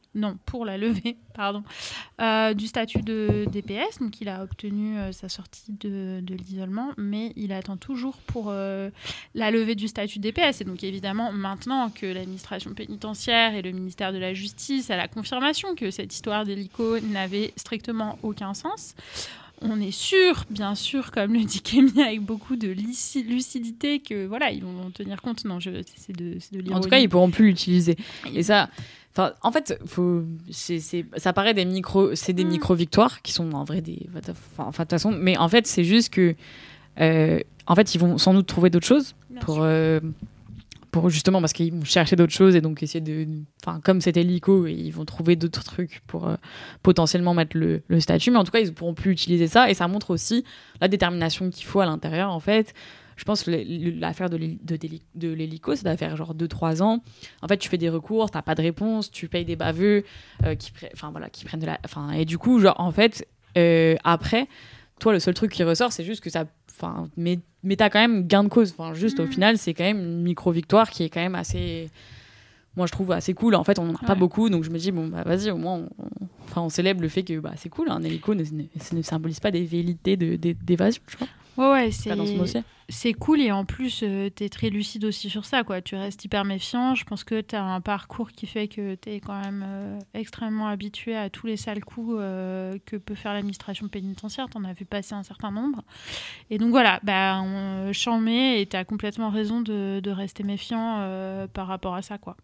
statut de DPS. Donc il a obtenu sa sortie de l'isolement, mais il attend toujours pour la levée du statut de DPS. Et donc évidemment, maintenant que l'administration pénitentiaire et le ministère de la Justice a la confirmation que cette histoire d'hélico n'avait strictement aucun sens, on est sûr, bien sûr, comme le dit Kémy, avec beaucoup de lucidité, que ils vont tenir compte. Non, c'est de l'ironie. En tout cas, ils pourront plus l'utiliser. Et ça, en fait, ça paraît des micro-victoires qui sont en vrai de toute façon. Mais en fait, c'est juste que, en fait, ils vont sans doute trouver d'autres choses pour justement parce qu'ils vont chercher d'autres choses et donc essayer de, enfin comme c'était l'ICO, ils vont trouver d'autres trucs pour potentiellement mettre le statut, mais en tout cas ils ne pourront plus utiliser ça, et ça montre aussi la détermination qu'il faut à l'intérieur en fait. Je pense que l'affaire de l'hélico, ça doit faire genre 2-3 ans. En fait, tu fais des recours, t'as pas de réponse, tu payes des baveux qui prennent de la... Et du coup, genre, en fait, après, toi, le seul truc qui ressort, c'est juste que ça... Mais t'as quand même gain de cause. Juste, au final, c'est quand même une micro-victoire qui est quand même assez... Moi, je trouve assez cool. En fait, on n'en a pas beaucoup, donc je me dis, bon, bah, vas-y, au moins, on célèbre le fait que c'est cool. Un hélico ne symbolise pas des velléités d'évasion, je crois. Ouais, c'est cool, et en plus, t'es très lucide aussi sur ça, quoi. Tu restes hyper méfiant. Je pense que t'as un parcours qui fait que t'es quand même extrêmement habitué à tous les sales coups que peut faire l'administration pénitentiaire. T'en as vu passer un certain nombre. Et donc voilà, on c'en met, et t'as complètement raison de rester méfiant par rapport à ça, quoi.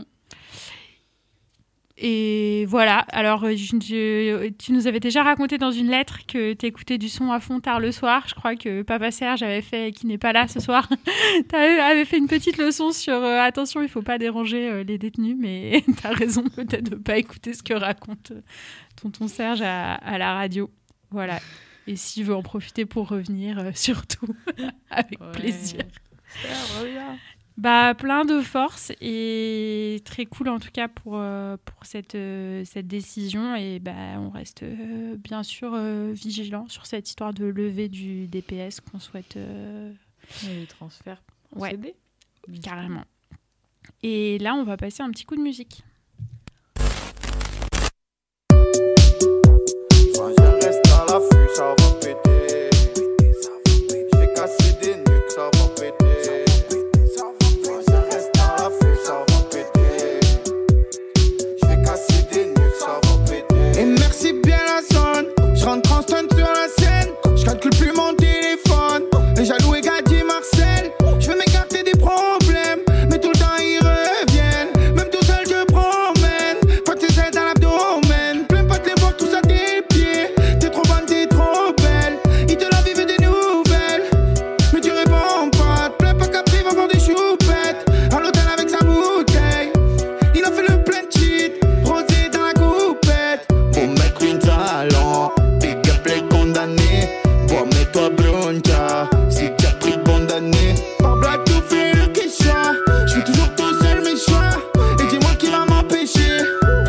Et voilà, alors tu nous avais déjà raconté dans une lettre que t'écoutais du son à fond tard le soir. Je crois que Papa Serge avait fait, qui n'est pas là ce soir, avait fait une petite leçon sur attention, il faut pas déranger les détenus, mais t'as raison peut-être de pas écouter ce que raconte tonton Serge à la radio. Voilà, et s'il veut en profiter pour revenir, surtout, avec plaisir. Ça revient. Plein de force, et très cool en tout cas pour cette décision, et on reste bien sûr vigilant sur cette histoire de levée du DPS qu'on souhaite. Les transferts procédés. Ouais, carrément. Et là, on va passer un petit coup de musique. Je reste à l'affût, ça va péter. Je vais casser des nuques, ça va péter. Merci bien la zone. Je rentre en stun sur la scène. Je calcule plus mon téléphone. Les jaloux et Gadi Marcel. Je veux m'écarter des problèmes, mais tout le temps ils reviennent. Même tout seul je promène. Pas tes aides à l'abdomen. Plein pas de les voir tous à tes pieds. T'es trop bonne, t'es trop belle. Ils te la vivent des nouvelles, mais tu réponds pas. Plein pas Capri va voir des choupettes. À l'hôtel avec sa bouteille. Il a fait le plein de cheat. Rosé dans la coupette. Pour mettre une talent, big up les condamnés. Bois mets-toi bronca, si t'as pris condamné. Par blague tout fait le question. Je fais toujours tout seul mes choix. Et dis-moi qui va m'empêcher.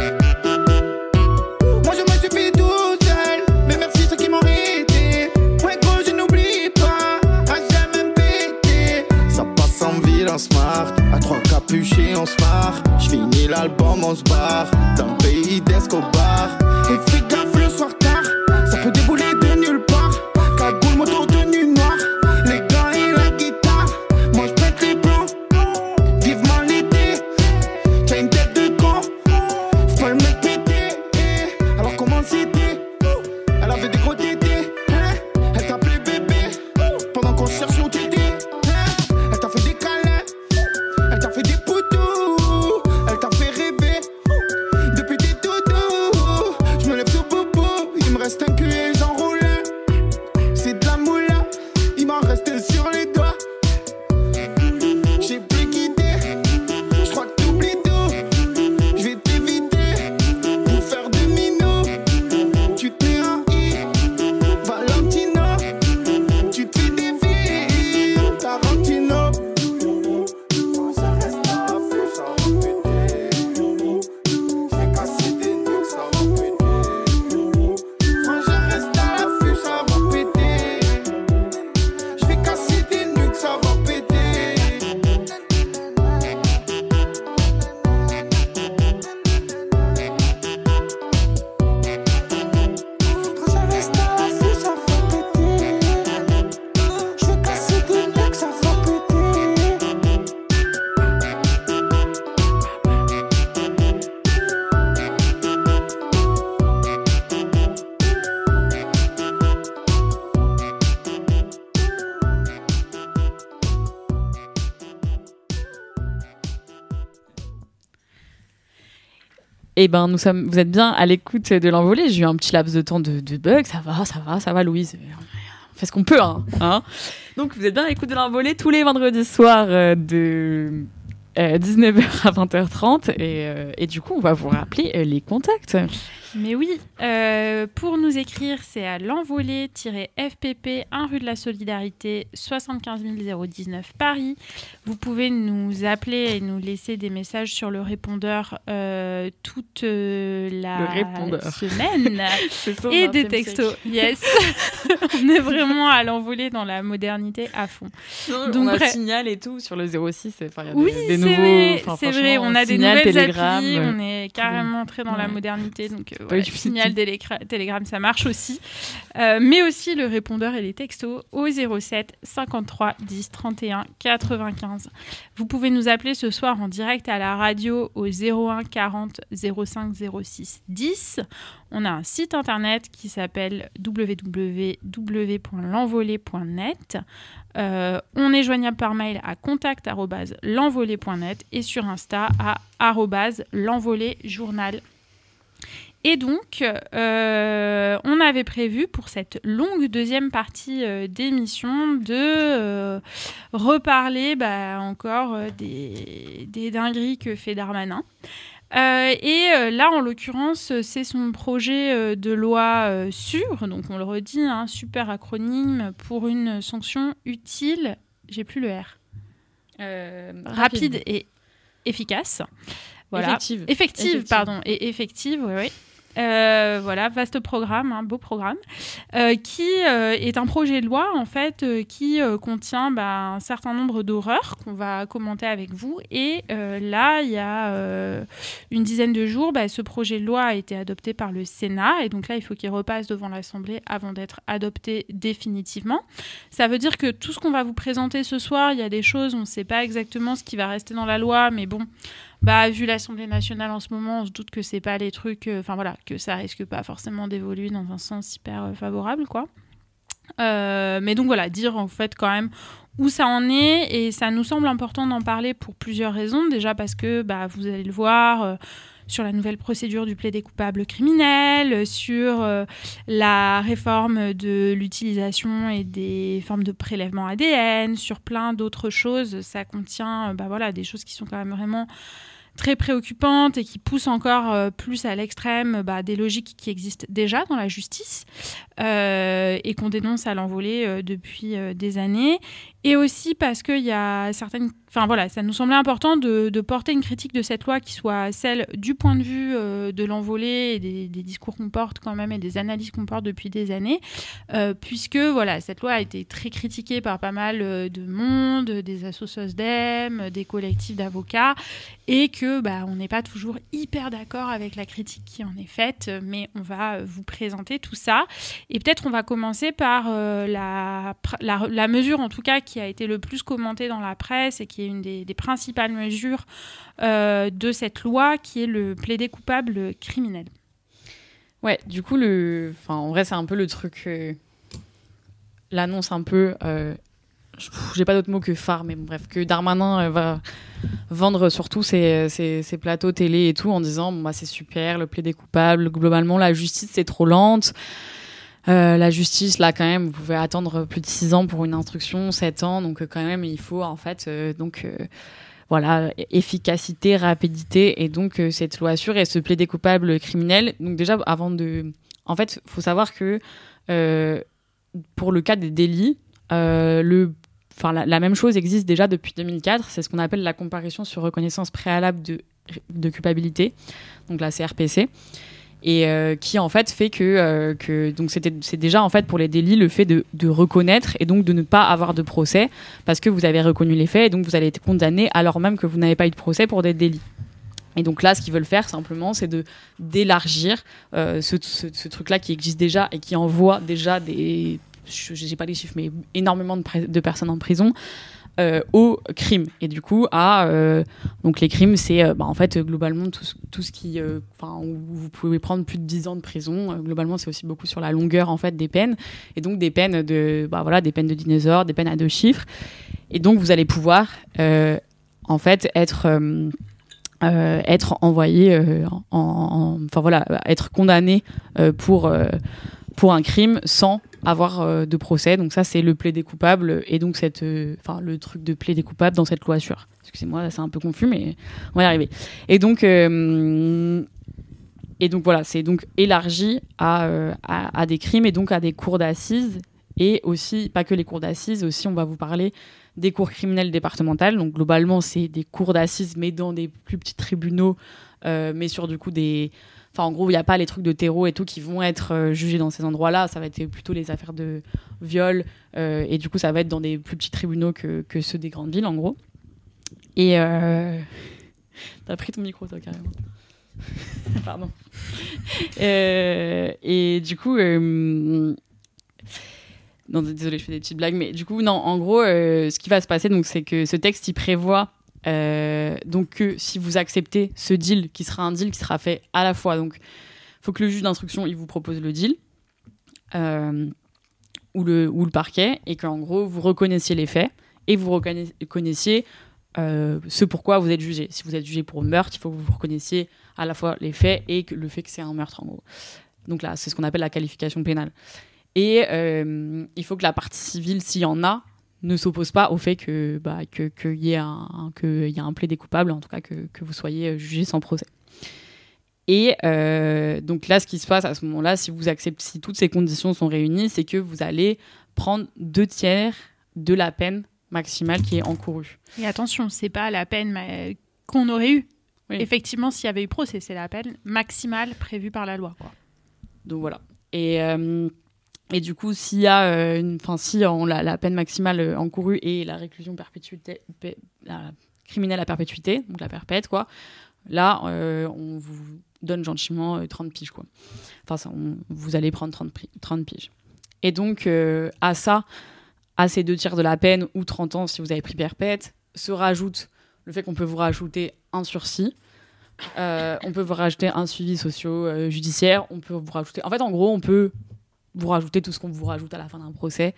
Moi je me suis fait tout seul, mais merci ceux qui m'ont aidé. Ouais gros je n'oublie pas, à jamais me péter. Ça passe en ville en smart, à 3 capuchés on se marre. Je finis l'album on se barre, dans le pays d'Escobar. Et fais gaffe le soir tard, ça peut débouler de nulle part. Cagoule, moto, tenue noire, les gars et la guitare. Moi je pète les plans, vivement l'été. T'as une tête de con, faut pas le mec péter. Alors comment c'était? Elle avait des gros tétés, elle t'appelait bébé. Pendant qu'on cherche où t'étais, elle t'a fait des câlins, elle t'a fait des poutous, elle t'a fait rêver. Depuis tes toutous, je me lève tout boubou. Il me reste un cul et j'enroule. C'est de la moula, il m'en reste sur les doigts. J'ai plus quitté, je crois que t'oublies tout. Je vais t'éviter pour faire des minous. Tu t'es haï, Valentino. Tu te fais des filles, Tarantino. Ça reste à l'affût, ça va péter. Je vais casser des nuques, ça va péter. Je reste à l'affût, ça va péter. Je vais casser des nuques, ça va péter. Je reste à l'affût, ça va péter. Je vais casser des nuques, ça va péter. Eh ben, vous êtes bien à l'écoute de l'envolée. J'ai eu un petit laps de temps de bug. Ça va, Louise. On fait ce qu'on peut, hein. Donc, vous êtes bien à l'écoute de l'envolée tous les vendredis soirs de 19h à 20h30 et du coup on va vous rappeler les contacts. Mais oui, pour nous écrire, c'est à l'envolée-fpp 1 rue de la Solidarité, 75 019 Paris. Vous pouvez nous appeler et nous laisser des messages sur le répondeur toute la semaine et des textos. Yes, on est vraiment à l'envolée dans la modernité à fond. Donc, on a Signal et tout sur le 06. Y a oui, des nouveaux. C'est vrai, on a des Signal, nouvelles Telegram, applis, on est carrément entré dans la modernité. Donc, voilà, Signal, Telegram, ça marche aussi. Mais aussi le répondeur et les textos au 07 53 10 31 95. Vous pouvez nous appeler ce soir en direct à la radio au 01 40 05 06 10. On a un site internet qui s'appelle www.l'envolée.net. On est joignable par mail à contact@l'envolée.net et sur Insta à @l'envoléjournal. Et donc, on avait prévu pour cette longue deuxième partie d'émission de reparler encore des dingueries que fait Darmanin. Là, en l'occurrence, c'est son projet de loi SUR, donc on le redit, super acronyme pour une sanction utile, j'ai plus le R, rapide et efficace. Voilà. Effective, pardon, et effective, oui. Voilà, vaste programme, beau programme, qui est un projet de loi en fait qui contient un certain nombre d'horreurs qu'on va commenter avec vous. Et là, il y a une dizaine de jours, ce projet de loi a été adopté par le Sénat et donc là, il faut qu'il repasse devant l'Assemblée avant d'être adopté définitivement. Ça veut dire que tout ce qu'on va vous présenter ce soir, il y a des choses, on ne sait pas exactement ce qui va rester dans la loi, mais bon. Vu l'Assemblée nationale en ce moment, on se doute que c'est pas les trucs, que ça risque pas forcément d'évoluer dans un sens hyper favorable, quoi. Mais donc voilà, dire en fait quand même où ça en est, et ça nous semble important d'en parler pour plusieurs raisons. Déjà parce que vous allez le voir. Sur la nouvelle procédure du plaidé coupable criminel, sur la réforme de l'utilisation et des formes de prélèvement ADN, sur plein d'autres choses. Ça contient des choses qui sont quand même vraiment très préoccupantes et qui poussent encore plus à l'extrême des logiques qui existent déjà dans la justice et qu'on dénonce à l'envolée depuis des années. Et aussi parce qu'il y a certaines... ça nous semblait important de porter une critique de cette loi qui soit celle du point de vue de l'envolée et des discours qu'on porte quand même et des analyses qu'on porte depuis des années, puisque cette loi a été très critiquée par pas mal de monde, des associations SDEM, des collectifs d'avocats, et que on n'est pas toujours hyper d'accord avec la critique qui en est faite, mais on va vous présenter tout ça. Et peut-être on va commencer par la mesure en tout cas qui a été le plus commentée dans la presse et qui est une des principales mesures de cette loi, qui est le plaidé coupable criminel. Ouais, du coup, en vrai, c'est un peu le truc... l'annonce un peu... j'ai pas d'autre mot que phare, mais bref, que Darmanin va vendre surtout ses plateaux télé et tout en disant c'est super, le plaidé coupable, globalement, la justice, c'est trop lente. La justice, là, quand même, vous pouvez attendre plus de 6 ans pour une instruction, 7 ans, donc quand même, il faut, en fait, efficacité, rapidité, et donc cette loi SUR et ce plaidé coupable criminel. Donc déjà, avant de... En fait, il faut savoir que pour le cas des délits, la même chose existe déjà depuis 2004, c'est ce qu'on appelle la comparution sur reconnaissance préalable de culpabilité, donc la CRPC. Et qui en fait fait que donc c'est déjà en fait pour les délits le fait de reconnaître et donc de ne pas avoir de procès parce que vous avez reconnu les faits et donc vous allez être condamné alors même que vous n'avez pas eu de procès pour des délits. Et donc là, ce qu'ils veulent faire simplement, c'est d'élargir ce truc-là qui existe déjà et qui envoie déjà j'ai pas les chiffres, mais énormément de personnes en prison. Au crime. Et du coup, donc les crimes, c'est en fait globalement tout ce qui... où vous pouvez prendre plus de 10 ans de prison. Globalement, c'est aussi beaucoup sur la longueur en fait, des peines. Et donc des peines des peines de dinosaures, des peines à 2 chiffres. Et donc vous allez pouvoir en fait être envoyé être condamné pour pour un crime sans avoir de procès. Donc ça, c'est le plaidé coupable et donc le truc de plaidé coupable dans cette loi sûre. Excusez-moi, là, c'est un peu confus, mais on va y arriver. Et donc voilà, c'est donc élargi à des crimes et donc à des cours d'assises. Et aussi, pas que les cours d'assises, aussi on va vous parler des cours criminelles départementales. Donc globalement, c'est des cours d'assises, mais dans des plus petits tribunaux, mais sur du coup des... Enfin, en gros, il n'y a pas les trucs de terreau et tout qui vont être jugés dans ces endroits-là. Ça va être plutôt les affaires de viol. Et du coup, ça va être dans des plus petits tribunaux que ceux des grandes villes, en gros. Et... T'as pris ton micro, toi, carrément. Pardon. Et du coup... Non, désolée, je fais des petites blagues, mais du coup, non, en gros, ce qui va se passer, donc, c'est que ce texte, il prévoit donc que si vous acceptez ce deal, qui sera un deal qui sera fait à la fois, donc, il faut que le juge d'instruction, il vous propose le deal, ou le parquet, et qu'en gros, vous reconnaissiez les faits, et vous reconnaissiez ce pourquoi vous êtes jugé. Si vous êtes jugé pour meurtre, il faut que vous reconnaissiez à la fois les faits et le fait que c'est un meurtre, en gros. Donc là, c'est ce qu'on appelle la qualification pénale. Et il faut que la partie civile, s'il y en a, ne s'oppose pas au fait qu'il y ait un plaidé coupable, en tout cas que vous soyez jugé sans procès. Et donc là, ce qui se passe à ce moment-là, si toutes ces conditions sont réunies, c'est que vous allez prendre 2/3 de la peine maximale qui est encourue. Et attention, c'est pas la peine qu'on aurait eue. Oui. Effectivement, s'il y avait eu procès, c'est la peine maximale prévue par la loi, quoi. Donc voilà. Et du coup, s'il y a la peine maximale encourue et la réclusion criminelle à perpétuité, donc la perpète, quoi, là, on vous donne gentiment 30 piges, quoi. Enfin, vous allez prendre 30 piges. Et donc, à ces 2/3 de la peine, ou 30 ans si vous avez pris perpète, se rajoute le fait qu'on peut vous rajouter un sursis, on peut vous rajouter un suivi socio-judiciaire, on peut vous rajouter... En fait, en gros, on peut vous rajouter tout ce qu'on vous rajoute à la fin d'un procès,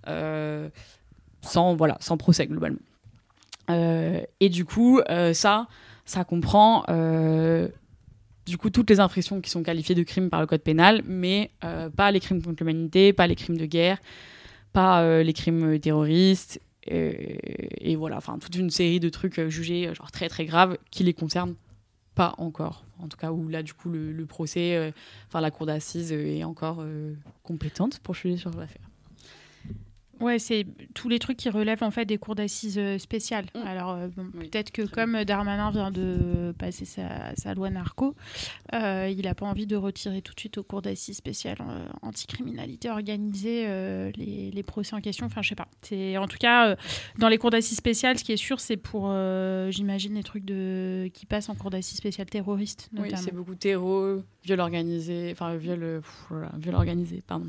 sans procès, globalement. Et du coup, ça comprend du coup toutes les infractions qui sont qualifiées de crimes par le code pénal, mais pas les crimes contre l'humanité, pas les crimes de guerre, pas les crimes terroristes, et voilà, enfin toute une série de trucs jugés genre très très graves qui les concernent pas encore, en tout cas où là du coup le procès, la cour d'assises est encore compétente pour juger sur l'affaire. Ouais, c'est tous les trucs qui relèvent en fait des cours d'assises spéciales. Alors Oui, peut-être que comme Darmanin vient de passer sa loi narco, il n'a pas envie de retirer tout de suite aux cours d'assises spéciales anticriminalité organisée les procès en question. Enfin, je sais pas. En tout cas, dans les cours d'assises spéciales, ce qui est sûr, c'est pour, j'imagine, les trucs qui passent en cours d'assises spéciales terroristes, notamment. Oui, c'est beaucoup terreau, viol organisé, viol organisé, pardon.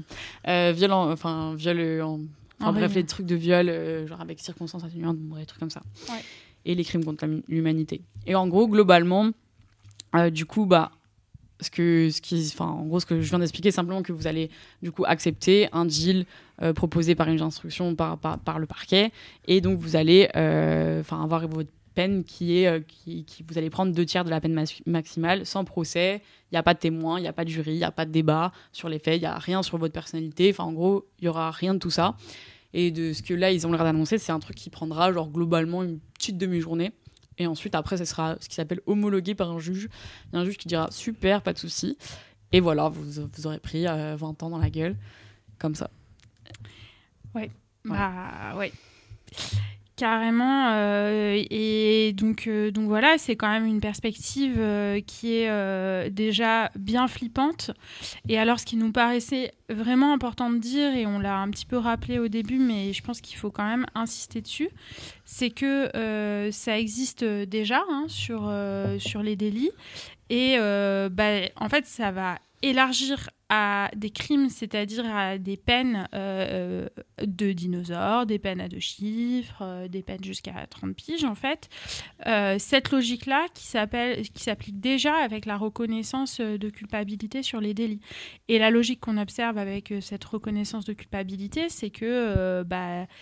Bref, les trucs de viol, genre avec circonstances atténuantes, des trucs comme ça. Ouais. Et les crimes contre l'humanité. Et en gros, globalement, du coup, ce que je viens d'expliquer, simplement que vous allez du coup accepter un deal proposé par une instruction par le parquet, et donc vous allez avoir votre peine qui vous allez prendre 2/3 de la peine maximale sans procès. Il n'y a pas de témoin, il n'y a pas de jury, il n'y a pas de débat sur les faits, il n'y a rien sur votre personnalité. Enfin, en gros, il n'y aura rien de tout ça. Et de ce que là, ils ont l'air d'annoncer, c'est un truc qui prendra genre globalement une petite demi-journée. Et ensuite, après, ça sera ce qui s'appelle homologué par un juge. Il y a un juge qui dira « super, pas de souci ». Et voilà, vous aurez pris 20 ans dans la gueule, comme ça. Ouais. Ouais. Carrément, et donc voilà, c'est quand même une perspective qui est déjà bien flippante. Et alors, ce qui nous paraissait vraiment important de dire, et on l'a un petit peu rappelé au début, mais je pense qu'il faut quand même insister dessus, c'est que ça existe déjà sur les délits, et en fait, ça va élargir à des crimes, c'est-à-dire à des peines de dinosaures, des peines à 2 chiffres, des peines jusqu'à 30 piges, en fait. Cette logique-là qui s'applique déjà avec la reconnaissance de culpabilité sur les délits. Et la logique qu'on observe avec cette reconnaissance de culpabilité, c'est que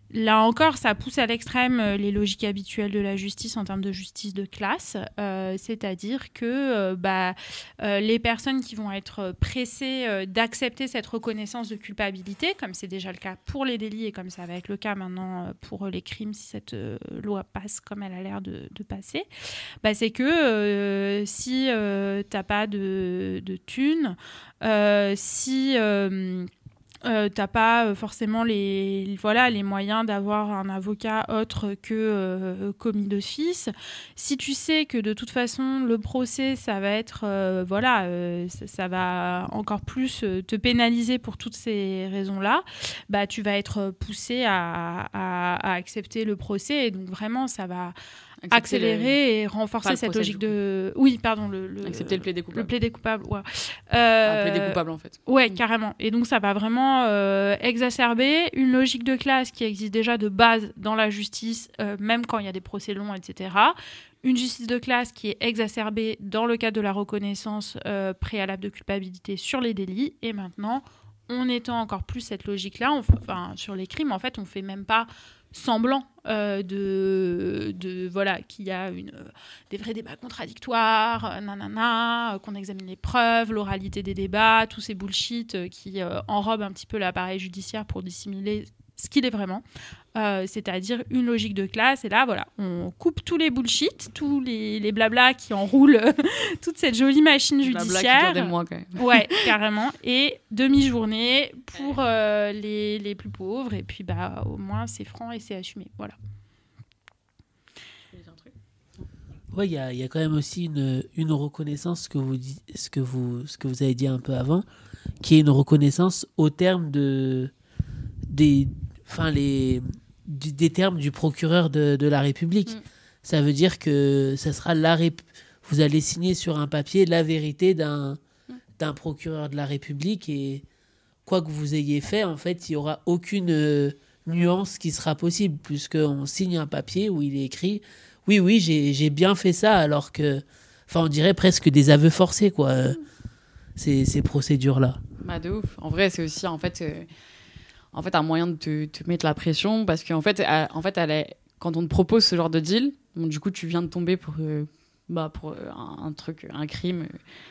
Là encore, ça pousse à l'extrême les logiques habituelles de la justice en termes de justice de classe, c'est-à-dire que les personnes qui vont être pressées d'accepter cette reconnaissance de culpabilité, comme c'est déjà le cas pour les délits et comme ça va être le cas maintenant pour les crimes si cette loi passe comme elle a l'air de passer, c'est que si t'as pas de thunes, si t'as pas forcément les moyens d'avoir un avocat autre que commis d'office. Si tu sais que de toute façon le procès ça va être ça va encore plus te pénaliser pour toutes ces raisons-là, tu vas être poussé à accepter le procès et donc vraiment ça va accélérer et renforcer cette logique de... Oui, pardon. Accepter le plaidé coupable. Le plaidé coupable, ouais. Plaidé coupable, en fait. Ouais, carrément. Et donc, ça va vraiment exacerber une logique de classe qui existe déjà de base dans la justice, même quand il y a des procès longs, etc. Une justice de classe qui est exacerbée dans le cadre de la reconnaissance préalable de culpabilité sur les délits. Et maintenant, on étend encore plus cette logique-là. Sur les crimes, en fait, on ne fait même pas semblant qu'il y a des vrais débats contradictoires, qu'on examine les preuves, l'oralité des débats, tous ces bullshit qui enrobent un petit peu l'appareil judiciaire pour dissimuler ce qu'il est vraiment, c'est-à-dire une logique de classe. Et là, voilà, on coupe tous les bullshit, tous les blablas qui enroulent toute cette jolie machine judiciaire. Qui dure des mois, quand même. Ouais, carrément. Et demi-journée pour les plus pauvres. Et puis, au moins, c'est franc et c'est assumé. Voilà. Ouais, il y a quand même aussi une reconnaissance, ce que vous avez dit un peu avant, qui est une reconnaissance au terme des termes du procureur de la République. Ça veut dire que ça sera vous allez signer sur un papier la vérité d'un procureur de la République, et quoi que vous ayez fait, en fait, il n'y aura aucune nuance qui sera possible, puisqu'on signe un papier où il est écrit « Oui, j'ai bien fait ça », alors que, on dirait presque des aveux forcés, quoi, ces procédures-là. De ouf. En vrai, c'est aussi, un moyen de te mettre la pression, parce qu'en fait, quand on te propose ce genre de deal, donc, du coup, tu viens de tomber pour un crime,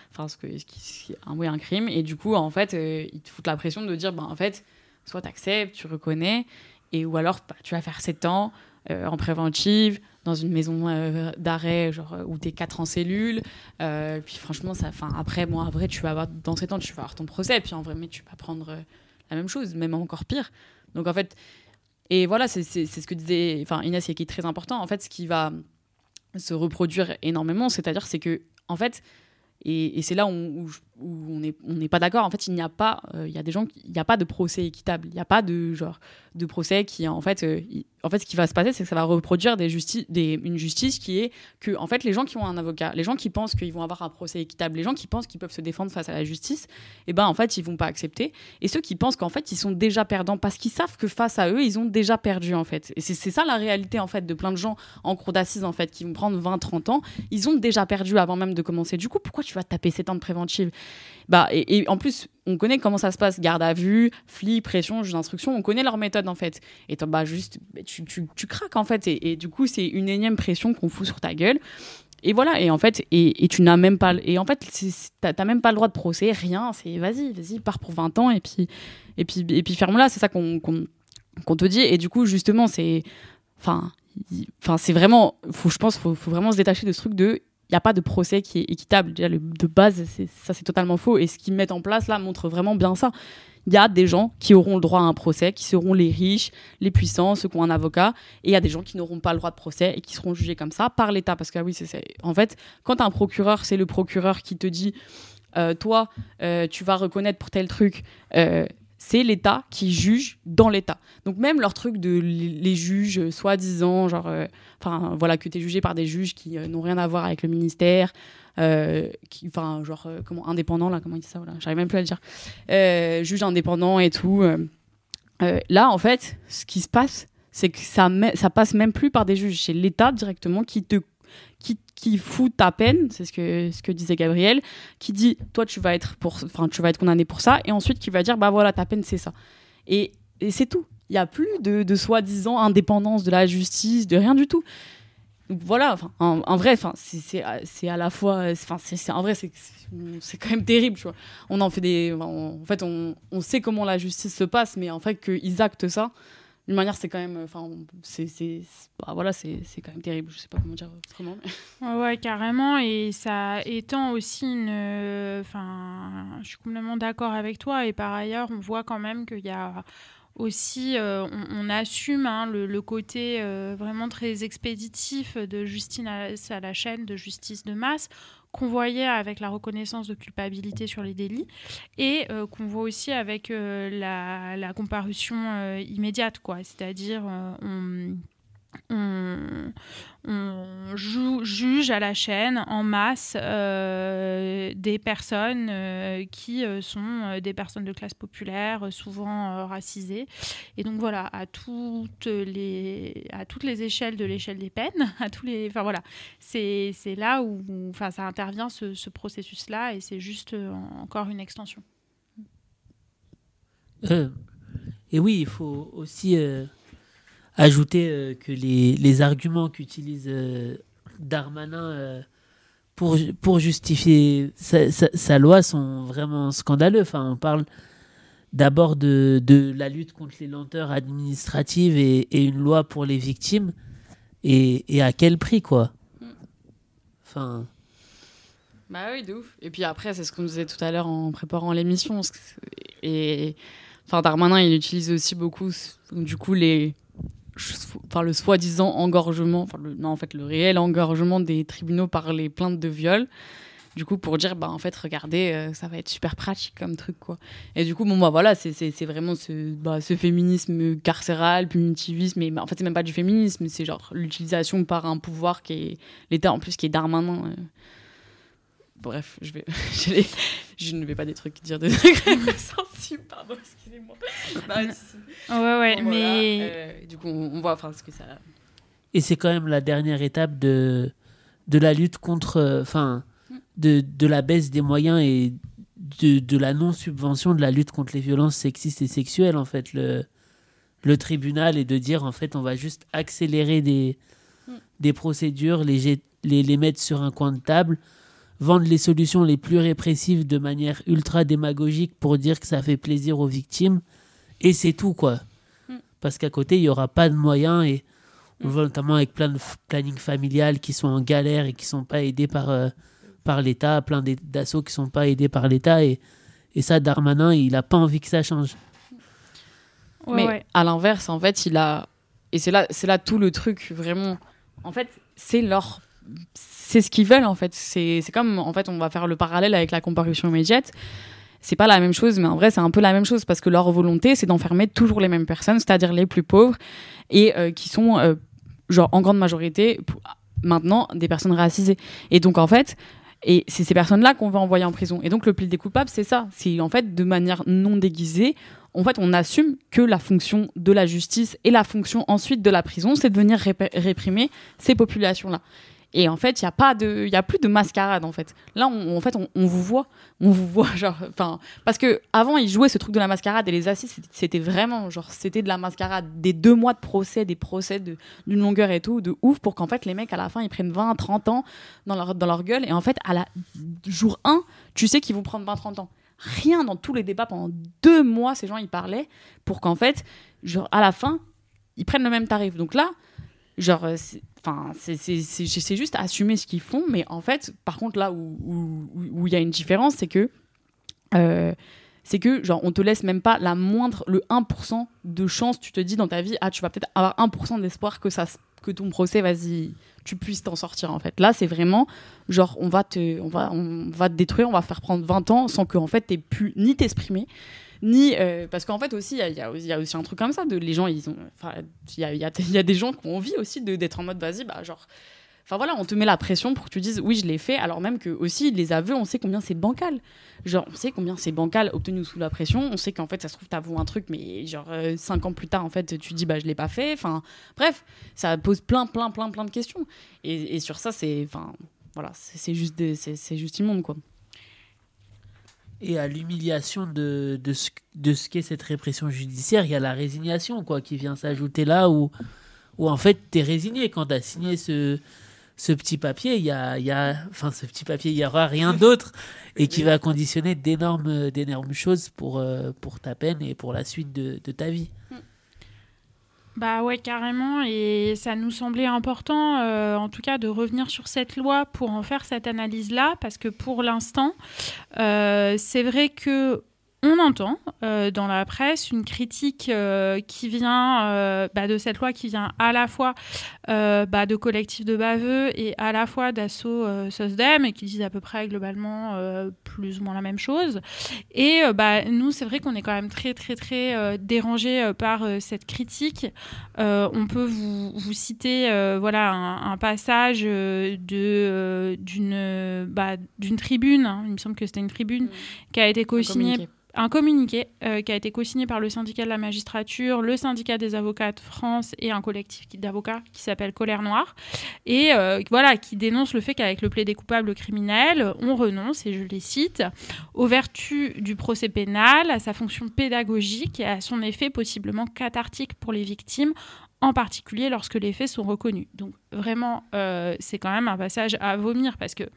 un crime, et du coup, en fait, ils te foutent la pression de dire, en fait, soit tu acceptes, tu reconnais, ou alors tu vas faire 7 ans en préventive, dans une maison d'arrêt, où t'es 4 en cellule, puis franchement, après, tu vas avoir, dans 7 ans, tu vas avoir ton procès, puis en vrai, mais tu vas prendre la même chose, même encore pire. Donc en fait, et voilà, c'est ce que disait Inès, et qui est très important. En fait, ce qui va se reproduire énormément, c'est que, en fait, et c'est là où on n'est pas d'accord. En fait, il n'y a pas de procès équitable. Il n'y a pas de procès qui, en fait, ce qui va se passer, c'est que ça va reproduire une justice qui est que, en fait, les gens qui ont un avocat, les gens qui pensent qu'ils vont avoir un procès équitable, les gens qui pensent qu'ils peuvent se défendre face à la justice, en fait, ils vont pas accepter. Et ceux qui pensent qu'en fait, ils sont déjà perdants parce qu'ils savent que face à eux, ils ont déjà perdu, en fait. Et c'est ça la réalité, en fait, de plein de gens en cour d'assises, en fait, qui vont prendre 20-30 ans. Ils ont déjà perdu avant même de commencer. Du coup, pourquoi tu vas taper 7 ans de préventive ? Et en plus, on connaît comment ça se passe, garde à vue, flic, pression, juge d'instruction, on connaît leur méthode, en fait. Et tu craques, en fait, et du coup, c'est une énième pression qu'on fout sur ta gueule. Et voilà, et en fait, et tu n'as même pas, et en fait, t'as même pas le droit de procès, rien, c'est vas-y, pars pour 20 ans, et puis ferme-la, c'est ça qu'on te dit. Et du coup, justement, c'est vraiment, je pense, faut vraiment se détacher de ce truc de, il n'y a pas de procès qui est équitable. Déjà, de base, c'est totalement faux. Et ce qu'ils mettent en place, là, montre vraiment bien ça. Il y a des gens qui auront le droit à un procès, qui seront les riches, les puissants, ceux qui ont un avocat. Et il y a des gens qui n'auront pas le droit de procès et qui seront jugés comme ça par l'État. Parce que oui, en fait, quand tu as un procureur, c'est le procureur qui te dit toi, tu vas reconnaître pour tel truc. C'est l'État qui juge dans l'État. Donc même leur truc de les juges soi-disant, que tu es jugé par des juges qui n'ont rien à voir avec le ministère, indépendant, là, comment il dit ça, voilà, j'arrive même plus à le dire, juge indépendant et tout. Là, en fait, ce qui se passe, c'est que ça passe même plus par des juges. C'est l'État directement qui fout ta peine, c'est ce que disait Gabriel, qui dit toi tu vas être condamné pour ça, et ensuite qui va dire voilà, ta peine c'est ça, et c'est tout. il y a plus de soi-disant indépendance de la justice, de rien du tout. Donc voilà, en vrai, c'est à la fois, en vrai, c'est quand même terrible, tu vois. On en fait en fait, on sait comment la justice se passe, mais en fait qu'ils actent ça, d'une manière, c'est quand même, voilà, c'est quand même terrible. Je sais pas comment dire autrement. Mais... Ouais, carrément, et ça étend aussi je suis complètement d'accord avec toi, et par ailleurs, on voit quand même qu'il y a aussi, on assume le côté vraiment très expéditif de justice à la chaîne, de justice de masse, qu'on voyait avec la reconnaissance de culpabilité sur les délits, et qu'on voit aussi avec la comparution immédiate, quoi. C'est-à-dire, on juge à la chaîne en masse des personnes qui sont des personnes de classe populaire, souvent racisées. Et donc voilà, à toutes les échelles de l'échelle des peines, c'est là où ça intervient, ce processus-là, et c'est juste encore une extension. Et oui, il faut aussi ajouter que les arguments qu'utilise Darmanin pour justifier sa loi sont vraiment scandaleux. Enfin, on parle d'abord de la lutte contre les lenteurs administratives et une loi pour les victimes. Et à quel prix, quoi? Enfin... Bah oui, de ouf. Et puis après, c'est ce qu'on disait tout à l'heure en préparant l'émission. Et Darmanin, il utilise aussi beaucoup, du coup, le soi-disant engorgement, le réel engorgement des tribunaux par les plaintes de viol, du coup pour dire en fait regardez, ça va être super pratique comme truc, quoi. Et du coup voilà, c'est vraiment ce féminisme carcéral, punitivisme, mais en fait c'est même pas du féminisme, c'est genre l'utilisation par un pouvoir qui est l'État, en plus, qui est Darmanin. Bref, je ne vais pas dire des trucs sensibles, pardon, excusez-moi. Ouais, bon, mais... Voilà, du coup, on voit ce que ça... Et c'est quand même la dernière étape de la lutte contre... de la baisse des moyens et de la non-subvention de la lutte contre les violences sexistes et sexuelles, en fait. Le tribunal, et de dire, en fait, on va juste accélérer des procédures, les mettre sur un coin de table, vendre les solutions les plus répressives de manière ultra démagogique pour dire que ça fait plaisir aux victimes, et c'est tout, quoi. Parce qu'à côté, il n'y aura pas de moyens, et on le voit notamment avec plein de planning familiales qui sont en galère et qui ne sont pas aidés par l'État, plein d'assauts qui ne sont pas aidés par l'État, et ça, Darmanin, il n'a pas envie que ça change. Mais à l'inverse, en fait, et c'est là tout le truc, vraiment. En fait, c'est ce qu'ils veulent, en fait. C'est comme, en fait, on va faire le parallèle avec la comparution immédiate. C'est pas la même chose, mais en vrai, c'est un peu la même chose, parce que leur volonté, c'est d'enfermer toujours les mêmes personnes, c'est-à-dire les plus pauvres, et qui sont, en grande majorité, maintenant, des personnes racisées. Et donc, en fait, et c'est ces personnes-là qu'on va envoyer en prison. Et donc, le pli des coupables, c'est ça. C'est, en fait, de manière non déguisée, en fait, on assume que la fonction de la justice et la fonction ensuite de la prison, c'est de venir réprimer ces populations-là. Et en fait, il y a plus de mascarade, en fait. Là, on vous voit, parce que avant, ils jouaient ce truc de la mascarade, et les assises, c'était vraiment, c'était de la mascarade, des 2 mois de procès, des procès d'une longueur et tout, de ouf, pour qu'en fait, les mecs, à la fin, ils prennent 20, 30 ans dans leur gueule, et en fait, jour 1, tu sais qu'ils vont prendre 20, 30 ans. Rien dans tous les débats, pendant 2 mois, ces gens, ils parlaient, pour qu'en fait, à la fin, ils prennent le même tarif. Donc là, c'est juste assumer ce qu'ils font, mais en fait, par contre, là où il y a une différence, c'est que on te laisse même pas le 1% de chance. Tu te dis dans ta vie, tu vas peut-être avoir 1% d'espoir que ton procès, tu puisses t'en sortir, en fait. Là, c'est vraiment on va te détruire, on va faire prendre 20 ans sans que, en fait, t'aies pu ni t'exprimer, ni parce qu'en fait aussi il y a aussi un truc comme ça, les gens, il y a des gens qui ont envie aussi d'être en mode on te met la pression pour que tu dises oui, je l'ai fait, alors même que aussi les aveux, on sait combien c'est bancal, on sait combien c'est bancal obtenu sous la pression, on sait qu'en fait ça se trouve t'avoues un truc, mais 5 ans plus tard, en fait, tu dis je l'ai pas fait, bref, ça pose plein de questions, et sur ça, c'est juste immonde, quoi. et à l'humiliation de ce qu'est cette répression judiciaire, il y a la résignation quoi, qui vient s'ajouter là où en fait tu es résigné quand tu as signé ce petit papier, il y aura rien d'autre et qui va conditionner d'énormes choses pour ta peine et pour la suite de ta vie. Bah ouais, carrément, et ça nous semblait important, en tout cas, de revenir sur cette loi pour en faire cette analyse-là, parce que pour l'instant, c'est vrai que on entend dans la presse une critique qui vient de cette loi, qui vient à la fois de collectifs de baveux et à la fois d'assaut SOSDEM, et qui disent à peu près globalement plus ou moins la même chose. Et nous, c'est vrai qu'on est quand même très, très, très dérangés par cette critique. On peut vous citer un passage d'une tribune, hein, il me semble que c'était une tribune qui a été co-signée. Un communiqué qui a été co-signé par le syndicat de la magistrature, le syndicat des avocats de France et un collectif d'avocats qui s'appelle Colère Noire, et qui dénonce le fait qu'avec le plaidé coupable criminel, on renonce, et je les cite, aux vertus du procès pénal, à sa fonction pédagogique et à son effet possiblement cathartique pour les victimes, en particulier lorsque les faits sont reconnus. Donc vraiment, c'est quand même un passage à vomir, parce que...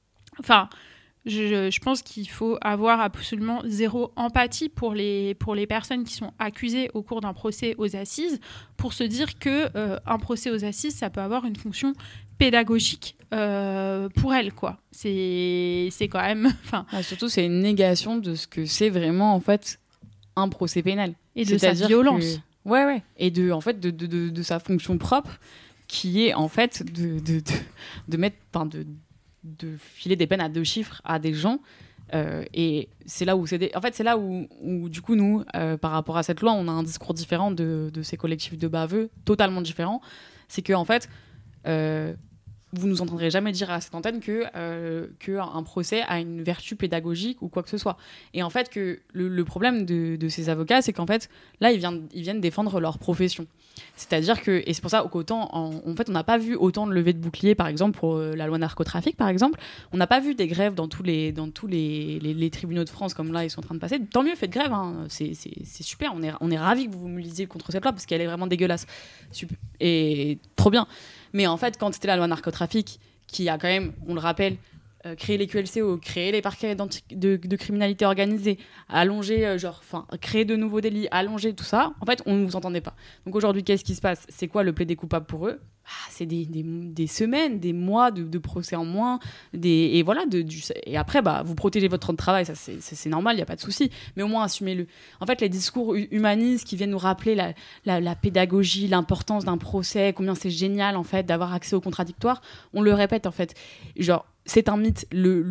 Je pense qu'il faut avoir absolument zéro empathie pour les personnes qui sont accusées au cours d'un procès aux assises, pour se dire qu'un procès aux assises, ça peut avoir une fonction pédagogique pour elles, quoi. C'est quand même... surtout, c'est une négation de ce que c'est vraiment, en fait, un procès pénal. Et de sa violence. Ouais. Et de sa fonction propre, qui est, en fait, de mettre... de filer des peines à 2 chiffres à des gens, et c'est là où du coup nous par rapport à cette loi, on a un discours différent de ces collectifs de baveux, totalement différent. C'est que en fait vous nous entendrez jamais dire à cette antenne que un procès a une vertu pédagogique ou quoi que ce soit. Et en fait que le problème de ces avocats, c'est qu'en fait là ils viennent défendre leur profession. C'est-à-dire que, et c'est pour ça qu'autant en fait on n'a pas vu autant de levées de boucliers, par exemple pour la loi narcotrafic, par exemple, on n'a pas vu des grèves dans tous les tribunaux de France comme là ils sont en train de passer. Tant mieux, faites grève, hein. C'est super, on est ravis que vous vous mobilisiez contre cette loi parce qu'elle est vraiment dégueulasse et trop bien. Mais en fait, quand c'était la loi narcotrafic, qui a quand même, on le rappelle, créé les QLCO, créé les parquets de criminalité organisée, allongé, créer de nouveaux délits, allonger tout ça, en fait, on ne vous entendait pas. Donc aujourd'hui, qu'est-ce qui se passe ? C'est quoi le plaidé coupable pour eux ? C'est des semaines, des mois de procès en moins, et après, vous protégez votre temps de travail, ça c'est normal, il n'y a pas de souci, mais au moins assumez-le. En fait, les discours humanistes qui viennent nous rappeler la pédagogie, l'importance d'un procès, combien c'est génial en fait d'avoir accès au contradictoire, on le répète en fait. Genre, c'est un mythe.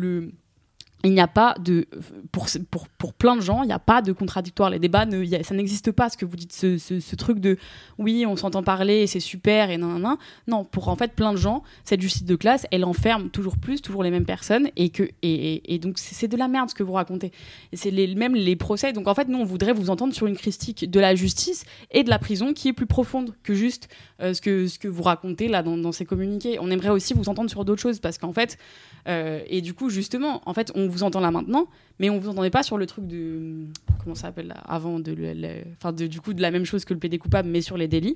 Il n'y a pas de... Pour plein de gens, il n'y a pas de contradictoire. Les débats, ça n'existe pas, ce que vous dites, ce truc de « oui, on s'entend parler, et c'est super, et nan. » Non, pour en fait plein de gens, cette justice de classe, elle enferme toujours les mêmes personnes, et donc c'est de la merde ce que vous racontez. Et c'est même les procès. Donc en fait, nous, on voudrait vous entendre sur une critique de la justice et de la prison qui est plus profonde que juste ce que vous racontez là dans ces communiqués. On aimerait aussi vous entendre sur d'autres choses, parce qu'en fait... et du coup, justement, en fait, on vous entend là maintenant, mais on vous entendait pas sur le truc de... Comment ça s'appelle là, avant du coup, de la même chose que le plaidé coupable, mais sur les délits.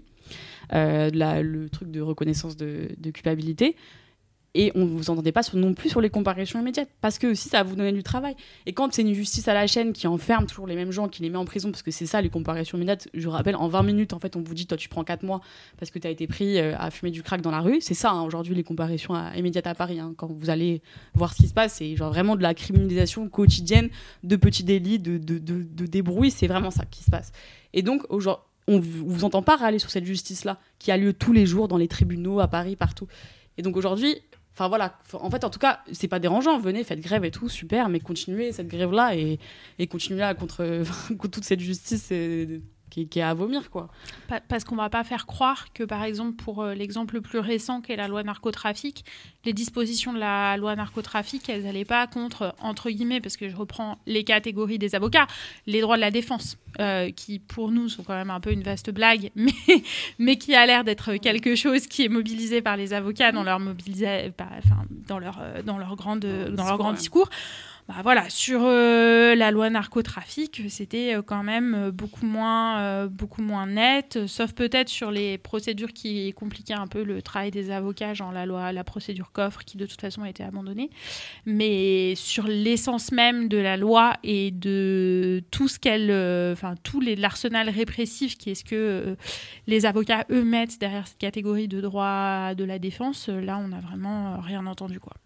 Le truc de reconnaissance de culpabilité. Et on ne vous entendait pas non plus sur les comparutions immédiates, parce que aussi ça va vous donner du travail. Et quand c'est une justice à la chaîne qui enferme toujours les mêmes gens, qui les met en prison, parce que c'est ça les comparutions immédiates, je rappelle, en 20 minutes, en fait, on vous dit, toi tu prends 4 mois parce que tu as été pris à fumer du crack dans la rue. C'est ça, hein, aujourd'hui, les comparutions immédiates à Paris. Hein, quand vous allez voir ce qui se passe, c'est genre vraiment de la criminalisation quotidienne de petits délits, de débrouilles, c'est vraiment ça qui se passe. Et donc, aujourd'hui, on ne vous entend pas râler sur cette justice-là, qui a lieu tous les jours dans les tribunaux, à Paris, partout. Et donc aujourd'hui... Enfin voilà, en fait, en tout cas, c'est pas dérangeant. Venez, faites grève et tout, super, mais continuez cette grève-là et continuez contre toute cette justice qui est à vomir, quoi. Parce qu'on va pas faire croire que, par exemple, pour l'exemple le plus récent qu'est la loi narcotrafic, les dispositions de la loi narcotrafic, elles n'allaient pas contre, entre guillemets, parce que je reprends les catégories des avocats, les droits de la défense, qui pour nous sont quand même un peu une vaste blague, mais qui a l'air d'être quelque chose qui est mobilisé par les avocats dans leur grand discours. Voilà, sur la loi narcotrafic, c'était quand même beaucoup moins net, sauf peut-être sur les procédures qui compliquaient un peu le travail des avocats, genre la procédure coffre, qui de toute façon a été abandonnée. Mais sur l'essence même de la loi et de tout ce l'arsenal répressif, qui est ce que les avocats eux mettent derrière cette catégorie de droit de la défense, là on n'a vraiment rien entendu, quoi.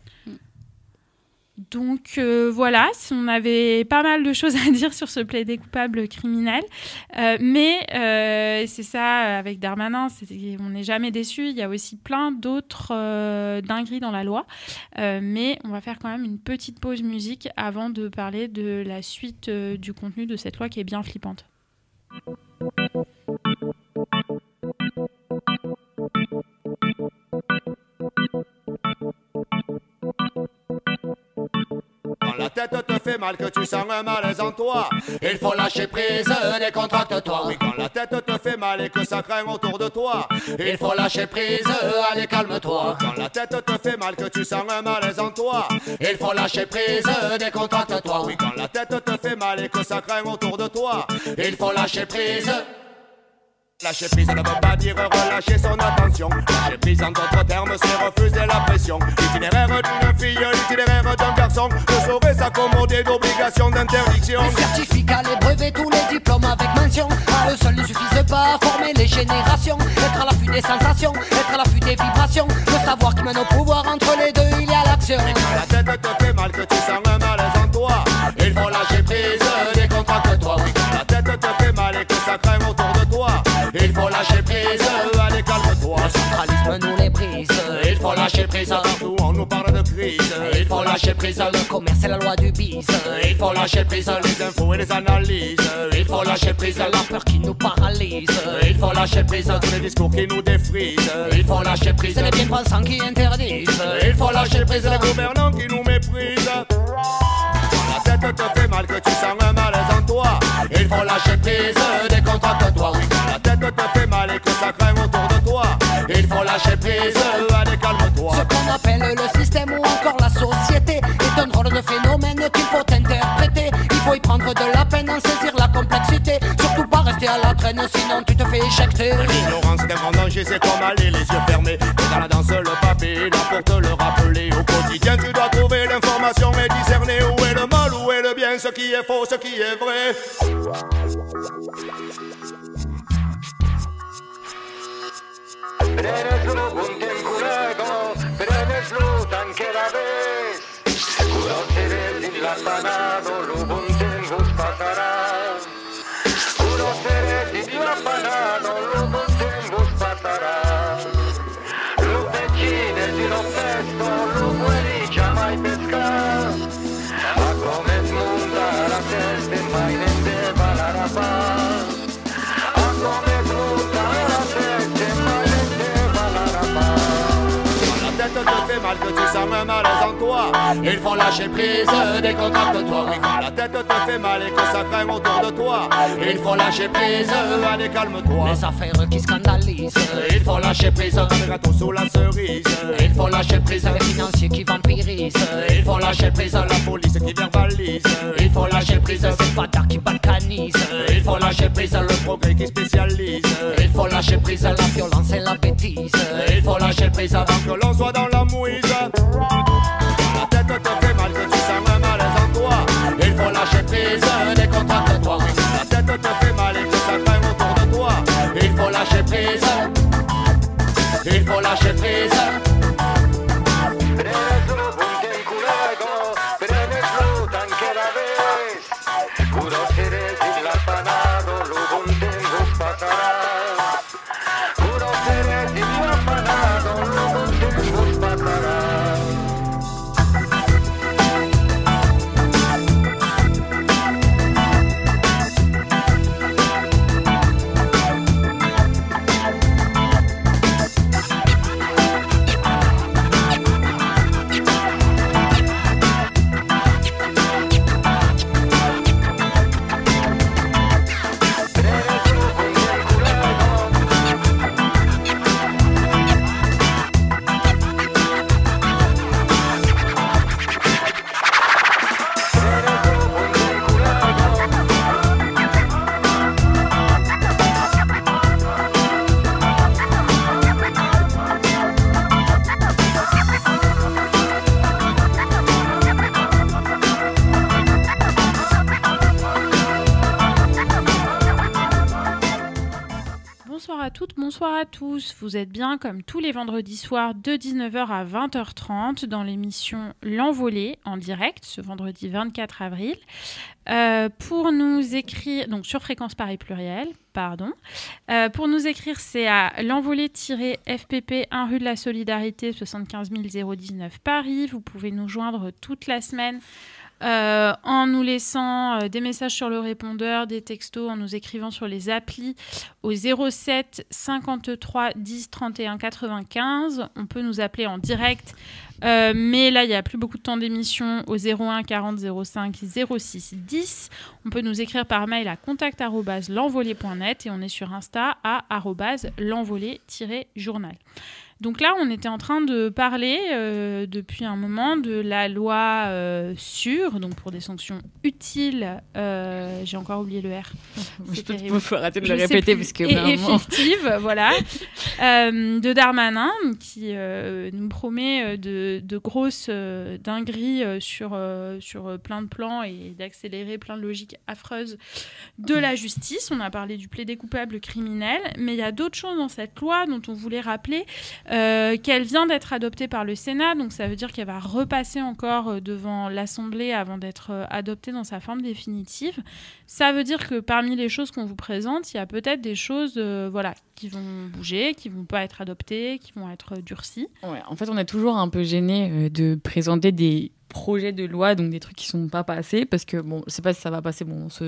Donc voilà, on avait pas mal de choses à dire sur ce plaidé coupable criminel. Mais c'est ça, avec Darmanin, on n'est jamais déçu. Il y a aussi plein d'autres dingueries dans la loi. Mais on va faire quand même une petite pause musique avant de parler de la suite du contenu de cette loi qui est bien flippante. Quand la tête te fait mal, que tu sens un malaise en toi, il faut lâcher prise, décontracte-toi. Oui, quand la tête te fait mal et que ça craint autour de toi, il faut lâcher prise, allez calme-toi. Quand la tête te fait mal, que tu sens un malaise en toi, il faut lâcher prise, décontracte-toi. Oui, quand la tête te fait mal et que ça craint autour de toi, il faut lâcher prise. Lâcher prise ne veut pas dire relâcher son attention. Lâcher prise en d'autres termes, c'est refuser la pression. L'itinéraire d'une fille, l'itinéraire d'un garçon ne saurait s'accommoder d'obligations d'interdiction. Les certificats, les brevets, tous les diplômes avec mention, à eux seuls ne suffisent pas à former les générations. Être à l'affût des sensations, être à l'affût des vibrations, le savoir qui mène au pouvoir, entre les deux il y a l'action. Et quand la tête te fait mal, que tu sens un malaise en toi, il faut lâcher prise, décontracte-toi. Oui, quand la tête te fait mal et que ça craint autour de toi, il faut lâcher prise, allez calme-toi. Le centralisme nous les brise, il faut lâcher prise. Partout on nous parle de crise, il faut lâcher prise. Le commerce c'est la loi du bis, il faut lâcher prise. Les infos et les analyses, il faut lâcher prise. La peur qui nous paralyse, il faut lâcher prise. Tous les discours qui nous défrisent, il faut lâcher prise. C'est les bien-pensants qui interdisent, il faut lâcher prise. Les gouvernants qui nous méprisent. Quand la tête te fait mal, que tu sens un malaise en toi, il faut lâcher prise, décontracte-toi. Oui, quand la tête te fait mal et que ça craint autour de toi, il faut lâcher prise, allez calme-toi. Ce qu'on appelle le système ou encore la société est un drôle de phénomène qu'il faut interpréter. Il faut y prendre de la peine, en saisir la complexité, surtout pas rester à la traîne sinon tu te fais éjecter. L'ignorance est un grand danger, c'est comme aller les yeux fermés. Mais dans la danse le papier, là pour te le rappeler. Au quotidien tu dois trouver l'information et discerner où est le mal, où est le bien, ce qui est faux, ce qui est vrai. Prenez-le un curego, prenez-lo tanque la vez. Conoceréis sin la panado, lo bunten vos pasará. Conoceréis sin la panado, lo bunten vos pasará. Lo vecines y lo festo, lo bueni jamais pescar. A comer munda la teste, mai nende balara paz. A comer munda la teste, mai nende balara paz. Quand la tête te fait mal, que tu sens un malaise en toi, il faut lâcher prise, décontracte-toi. Oui, quand la tête te fait mal et que ça craint autour de toi, il faut lâcher prise, allez calme-toi. Les affaires qui scandalisent, il faut lâcher prise. Les gâteaux sous la cerise, il faut lâcher prise. les financiers qui vampirisent, il faut lâcher prise. La police qui verbalise, il faut lâcher prise. les bâtards qui balkanisent, il faut lâcher prise. Le progrès qui spécialise, il faut lâcher prise. la violence et la bêtise, il faut lâcher prise avant que l'on soit dans la mouise. La tête te fait mal, que tu sens un malaise en toi, il faut lâcher prise, décontracte-toi. La tête te fait mal et que ça craint autour de toi, il faut lâcher prise, il faut lâcher prise. Prenez-lo un curego, prenez-lo tanque la vez. Conoceréis sin la panado, lo bunten vos pasará. Conoceréis sin la panado, lo bunten vos pasará. toutes, bonsoir à tous. Vous êtes bien comme tous les vendredis soirs de 19h à 20h30 dans l'émission L'Envolée en direct ce vendredi 24 avril. Pour nous écrire, donc sur Fréquence Paris Pluriel, pardon. Pour nous écrire, c'est à l'envolée-fpp 1 rue de la Solidarité 75 019 Paris. Vous pouvez nous joindre toute la semaine en nous laissant des messages sur le répondeur, des textos, en nous écrivant sur les applis au 07 53 10 31 95. On peut nous appeler en direct, mais là, il n'y a plus beaucoup de temps d'émission au 01 40 05 06 10. On peut nous écrire par mail à contact@l'envolée.net et on est sur Insta à @l'envolée-journal. Donc là, on était en train de parler depuis un moment de la loi sûre, donc pour des sanctions utiles. J'ai encore oublié le R. Il faut arrêter de le répéter parce que effective, voilà, de Darmanin qui nous promet de grosses dingueries sur plein de plans et d'accélérer plein de logiques affreuses de la justice. On a parlé du plaidé coupable criminel, mais il y a d'autres choses dans cette loi dont on voulait rappeler. Qu'elle vient d'être adoptée par le Sénat, donc ça veut dire qu'elle va repasser encore devant l'Assemblée avant d'être adoptée dans sa forme définitive. Ça veut dire que parmi les choses qu'on vous présente, il y a peut-être des choses qui vont bouger, qui ne vont pas être adoptées, qui vont être durcies. Ouais, en fait, on est toujours un peu gêné de présenter des projets de loi, donc des trucs qui ne sont pas passés, parce que bon, je ne sais pas si ça va passer,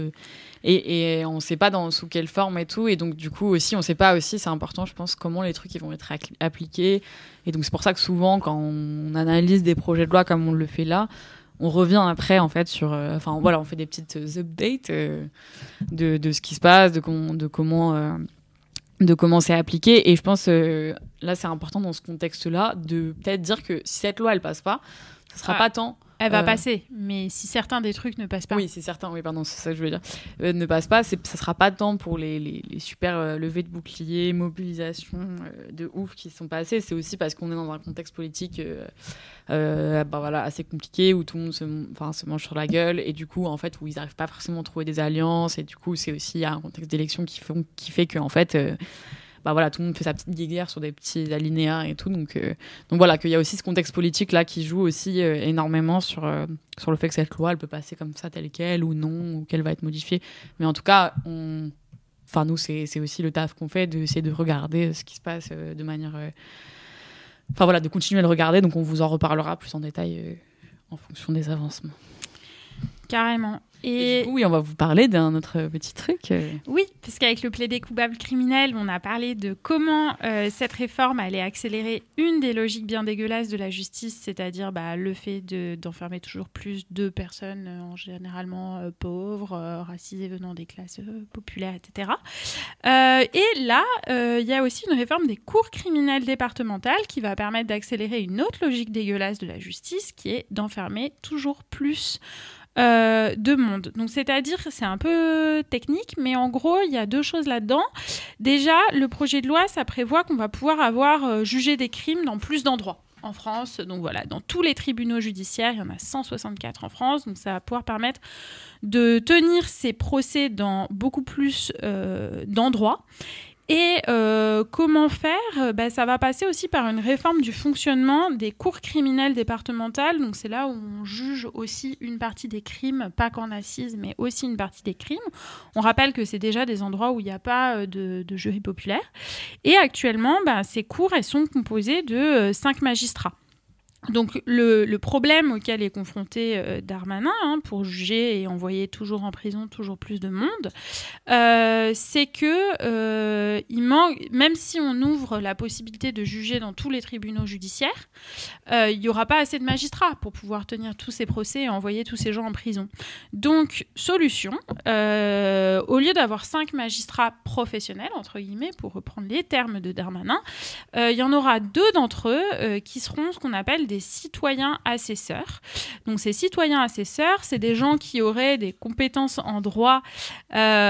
et on ne sait pas sous quelle forme et tout, et donc du coup aussi, on ne sait pas aussi, c'est important, je pense, comment les trucs ils vont être appliqués, et donc c'est pour ça que souvent, quand on analyse des projets de loi comme on le fait là, on revient après en fait sur, on fait des petites updates de ce qui se passe, de comment c'est appliqué, et je pense là c'est important dans ce contexte-là de peut-être dire que si cette loi elle passe pas, ça sera pas tant. Elle va passer, mais si certains des trucs ne passent pas. Oui, c'est certain, c'est ça que je veux dire. Ne passe pas, ça sera pas tant pour les super levées de boucliers, mobilisations de ouf qui sont passées. C'est aussi parce qu'on est dans un contexte politique assez compliqué où tout le monde se mange sur la gueule et du coup, en fait, où ils n'arrivent pas forcément à trouver des alliances et du coup, c'est aussi un contexte d'élection qui fait que en fait. Tout le monde fait sa petite guéguerre sur des petits alinéas et tout. Donc voilà, qu'il y a aussi ce contexte politique-là qui joue aussi énormément sur le fait que cette loi, elle peut passer comme ça, telle qu'elle, ou non, ou qu'elle va être modifiée. Mais en tout cas, nous, c'est aussi le taf qu'on fait, d'essayer de regarder ce qui se passe de manière... de continuer à le regarder. Donc on vous en reparlera plus en détail en fonction des avancements. Carrément. Et du coup, oui, on va vous parler d'un autre petit truc. Oui, parce qu'avec le plaidé coupable criminel, on a parlé de comment cette réforme allait accélérer une des logiques bien dégueulasses de la justice, c'est-à-dire le fait d'enfermer toujours plus de personnes, généralement pauvres, racisées venant des classes populaires, etc. Et là, il y a aussi une réforme des cours criminelles départementales qui va permettre d'accélérer une autre logique dégueulasse de la justice, qui est d'enfermer toujours plus de monde. Donc, c'est-à-dire, c'est un peu technique, mais en gros, il y a deux choses là-dedans. Déjà, le projet de loi, ça prévoit qu'on va pouvoir avoir jugé des crimes dans plus d'endroits en France. Donc voilà, dans tous les tribunaux judiciaires, il y en a 164 en France. Donc, ça va pouvoir permettre de tenir ces procès dans beaucoup plus d'endroits. Et comment faire ? Ça va passer aussi par une réforme du fonctionnement des cours criminelles départementales. Donc c'est là où on juge aussi une partie des crimes, pas qu'en assises, mais aussi une partie des crimes. On rappelle que c'est déjà des endroits où il n'y a pas de jury populaire. Et actuellement, ces cours, elles sont composées de 5 magistrats. Donc le problème auquel est confronté Darmanin pour juger et envoyer toujours en prison toujours plus de monde, c'est que il manque, même si on ouvre la possibilité de juger dans tous les tribunaux judiciaires, il n'y aura pas assez de magistrats pour pouvoir tenir tous ces procès et envoyer tous ces gens en prison. Donc solution, au lieu d'avoir 5 magistrats professionnels entre guillemets, pour reprendre les termes de Darmanin, il y en aura 2 d'entre eux qui seront ce qu'on appelle des citoyens assesseurs. Donc ces citoyens assesseurs, c'est des gens qui auraient des compétences en droit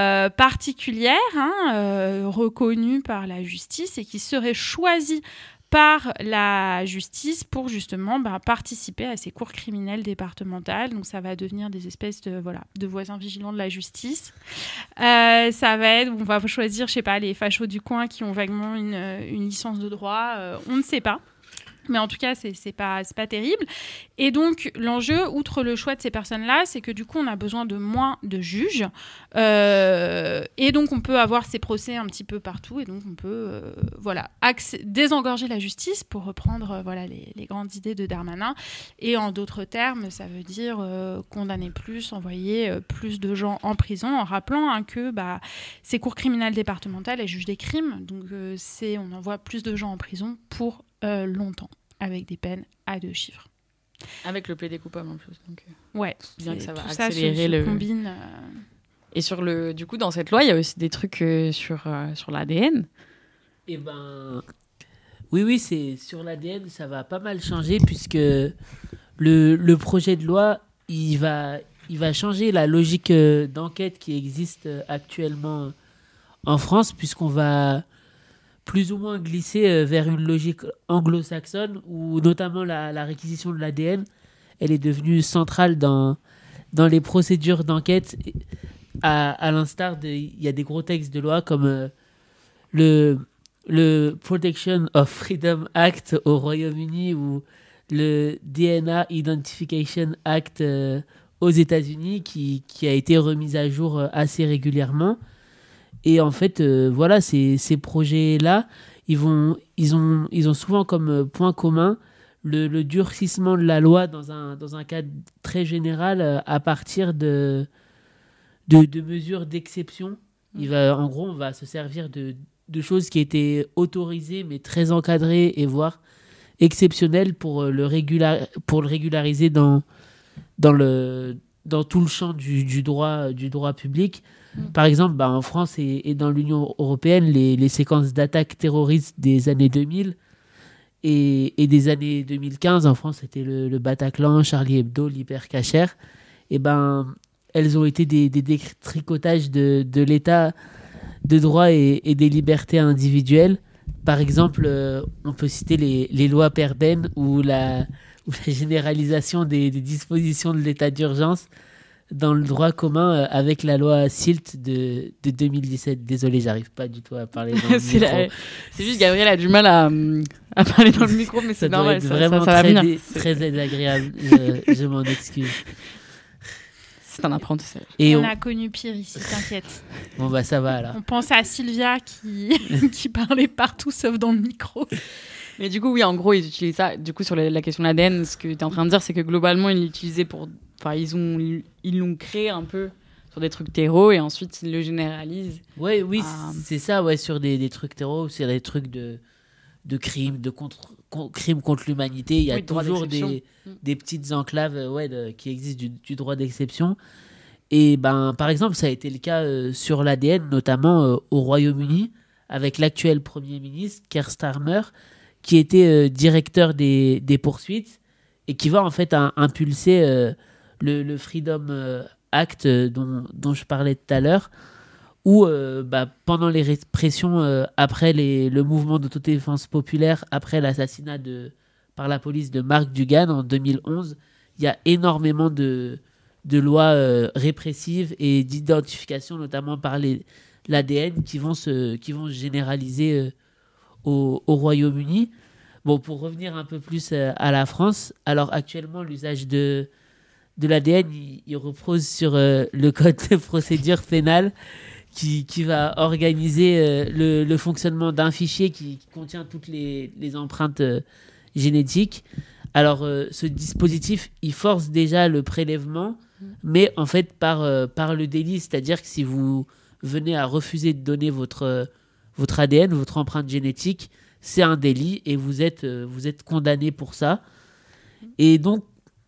particulières, reconnues par la justice et qui seraient choisis par la justice pour justement participer à ces cours criminelles départementales. Donc ça va devenir des espèces de voisins vigilants de la justice. Ça va être, on va choisir, je sais pas, les fachos du coin qui ont vaguement une licence de droit, on ne sait pas. Mais en tout cas, c'est pas terrible. Et donc, l'enjeu, outre le choix de ces personnes-là, c'est que du coup, on a besoin de moins de juges. Et donc, on peut avoir ces procès un petit peu partout. Et donc, on peut désengorger la justice, pour reprendre les grandes idées de Darmanin. Et en d'autres termes, ça veut dire condamner plus, envoyer plus de gens en prison, en rappelant que ces cours criminelles départementales, elles jugent des crimes. Donc, on envoie plus de gens en prison pour longtemps, avec des peines à 2 chiffres. Avec le plaidé coupable en plus. Donc, ouais, bien que ça va tout accélérer ça se combine. Et du coup, dans cette loi, il y a aussi des trucs sur l'ADN. Eh ben, oui, c'est sur l'ADN, ça va pas mal changer, puisque le projet de loi, il va changer la logique d'enquête qui existe actuellement en France, puisqu'on va plus ou moins glisser vers une logique anglo-saxonne, où notamment la réquisition de l'ADN, elle est devenue centrale dans les procédures d'enquête, à l'instar il y a des gros textes de loi comme le Protection of Freedom Act au Royaume-Uni, ou le DNA Identification Act aux États-Unis, qui a été remis à jour assez régulièrement. Et en fait, ces projets-là, ils ont souvent comme point commun le durcissement de la loi dans un cadre très général, à partir de mesures d'exception. En gros, on va se servir de choses qui étaient autorisées, mais très encadrées, et voire exceptionnelles, pour le régulariser dans tout le champ du droit public. Par exemple, en France et dans l'Union européenne, les séquences d'attaques terroristes des années 2000 et des années 2015, en France, c'était le Bataclan, Charlie Hebdo, l'Hypercacher. Elles ont été des détricotages de l'état de droit et des libertés individuelles. Par exemple, on peut citer les lois Perben, ou la généralisation des dispositions de l'état d'urgence dans le droit commun, avec la loi SILT de 2017. Désolé, j'arrive pas du tout à parler dans le micro. C'est juste Gabriel a du mal à parler dans le micro, mais c'est normal, ça va venir. Très désagréable, je m'en excuse. C'est un apprentissage. Et on a connu pire ici, t'inquiète. Bon, ça va alors. On pense à Sylvia qui parlait partout sauf dans le micro. Mais du coup, oui, en gros, ils utilisent ça. Du coup, sur la question de l'ADN, ce que tu es en train de dire, c'est que globalement, ils l'utilisaient ils l'ont créé un peu sur des trucs terreaux, et ensuite ils le généralisent. Oui, c'est ça, sur des trucs terreaux, c'est des trucs de crimes, crimes contre l'humanité. Il y a toujours des petites enclaves qui existent du droit d'exception. Et par exemple, ça a été le cas sur l'ADN, notamment au Royaume-Uni, avec l'actuel Premier ministre, Keir Starmer, qui était directeur des poursuites, et qui va en fait impulser le Freedom Act dont je parlais tout à l'heure, où pendant les répressions, après le mouvement d'autodéfense populaire, après l'assassinat par la police de Mark Dugan en 2011, il y a énormément de lois répressives et d'identification, notamment par l'ADN, qui vont se généraliser au Royaume-Uni. Bon, pour revenir un peu plus à la France, alors actuellement, l'usage de l'ADN, il repose sur le code de procédure pénale, qui va organiser le fonctionnement d'un fichier qui contient toutes les empreintes génétiques. Alors, ce dispositif, il force déjà le prélèvement, mais en fait par le délit, c'est-à-dire que si vous venez à refuser de donner votre ADN, votre empreinte génétique, c'est un délit, et vous êtes condamné pour ça. Et donc,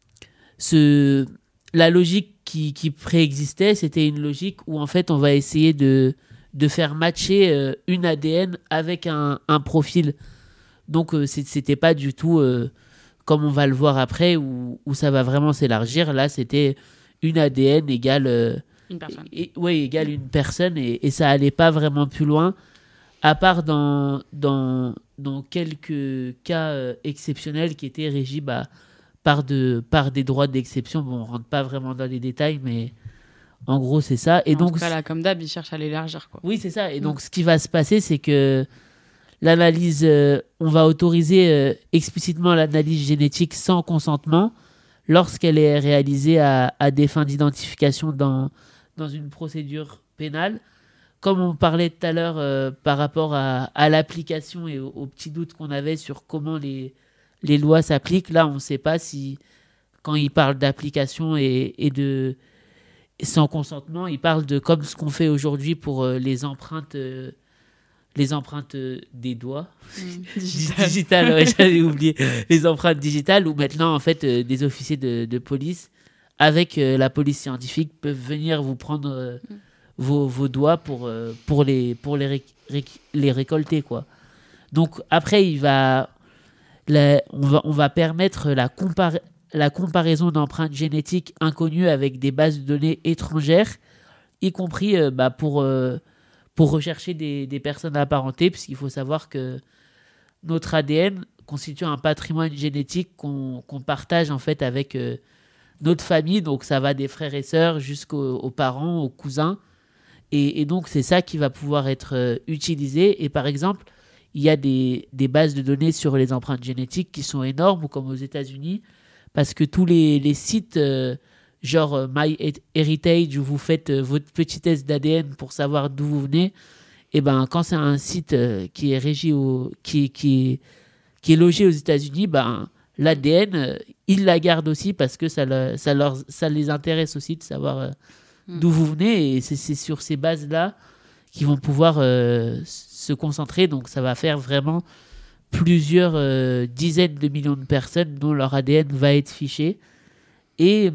la logique qui préexistait, c'était une logique où en fait on va essayer de faire matcher une ADN avec un profil. Donc c'était pas du tout comme on va le voir après, où ça va vraiment s'élargir. Là, c'était une ADN égale une personne. Égale une personne, et ça allait pas vraiment plus loin, à part dans dans quelques cas exceptionnels qui étaient régis par des droits d'exception. Bon, on rentre pas vraiment dans les détails, mais en gros, c'est ça. Et En donc, tout cas, là, comme d'hab, ils cherchent à l'élargir, quoi. oui, c'est ça. Et donc, ce qui va se passer, c'est que l'analyse, on va autoriser explicitement l'analyse génétique sans consentement lorsqu'elle est réalisée à des fins d'identification dans une procédure pénale. Comme on parlait tout à l'heure par rapport à l'application et aux petits doutes qu'on avait sur comment les lois s'appliquent, là, on ne sait pas si, quand il parle d'application et de sans consentement, il parle de comme ce qu'on fait aujourd'hui pour les empreintes des doigts digitales, ouais, j'avais oublié, les empreintes digitales, où maintenant en fait des officiers de police avec la police scientifique peuvent venir vous prendre vos doigts pour les récolter, quoi. Donc après on va permettre la comparaison d'empreintes génétiques inconnues avec des bases de données étrangères, y compris pour rechercher des personnes apparentées, puisqu'il faut savoir que notre ADN constitue un patrimoine génétique qu'on partage en fait avec notre famille, donc ça va des frères et sœurs jusqu'aux parents, aux cousins, et donc c'est ça qui va pouvoir être utilisé. Et par exemple, il y a des bases de données sur les empreintes génétiques qui sont énormes, comme aux États-Unis, parce que tous les sites genre MyHeritage, où vous faites votre petit test d'ADN pour savoir d'où vous venez, et ben quand c'est un site qui est régi qui est logé aux États-Unis, ben l'ADN ils la gardent aussi parce que ça les intéresse aussi de savoir d'où vous venez, et c'est sur ces bases là qu'ils vont pouvoir se concentrer. Donc ça va faire vraiment plusieurs dizaines de millions de personnes dont leur ADN va être fiché. Et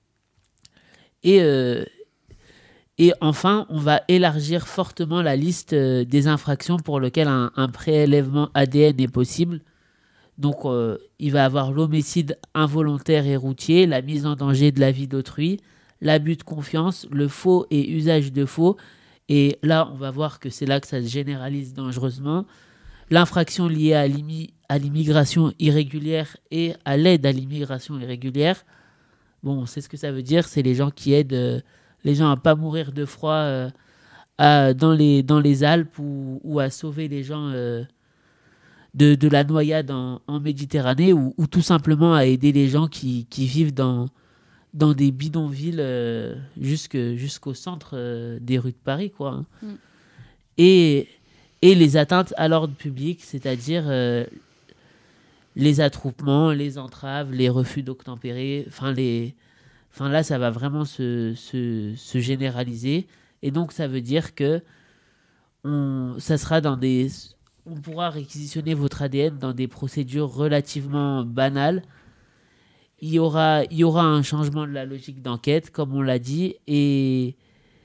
enfin, on va élargir fortement la liste des infractions pour lesquelles un prélèvement ADN est possible. Donc, il va y avoir l'homicide involontaire et routier, la mise en danger de la vie d'autrui, l'abus de confiance, le faux et usage de faux. Et là, on va voir que c'est là que ça se généralise dangereusement. L'infraction liée à l'immigration irrégulière et à l'aide à l'immigration irrégulière. Bon, on sait ce que ça veut dire. C'est les gens qui aident les gens à ne pas mourir de froid dans les Alpes ou à sauver les gens de la noyade en Méditerranée, ou tout simplement à aider les gens qui vivent dans des bidonvilles jusqu'au centre des rues de Paris, quoi. Et les atteintes à l'ordre public, c'est-à-dire les attroupements, les entraves, les refus d'obtempérer, là, ça va vraiment se généraliser. Et donc, ça veut dire que ça sera on pourra réquisitionner votre ADN dans des procédures relativement banales. Il y aura un changement de la logique d'enquête, comme on l'a dit, et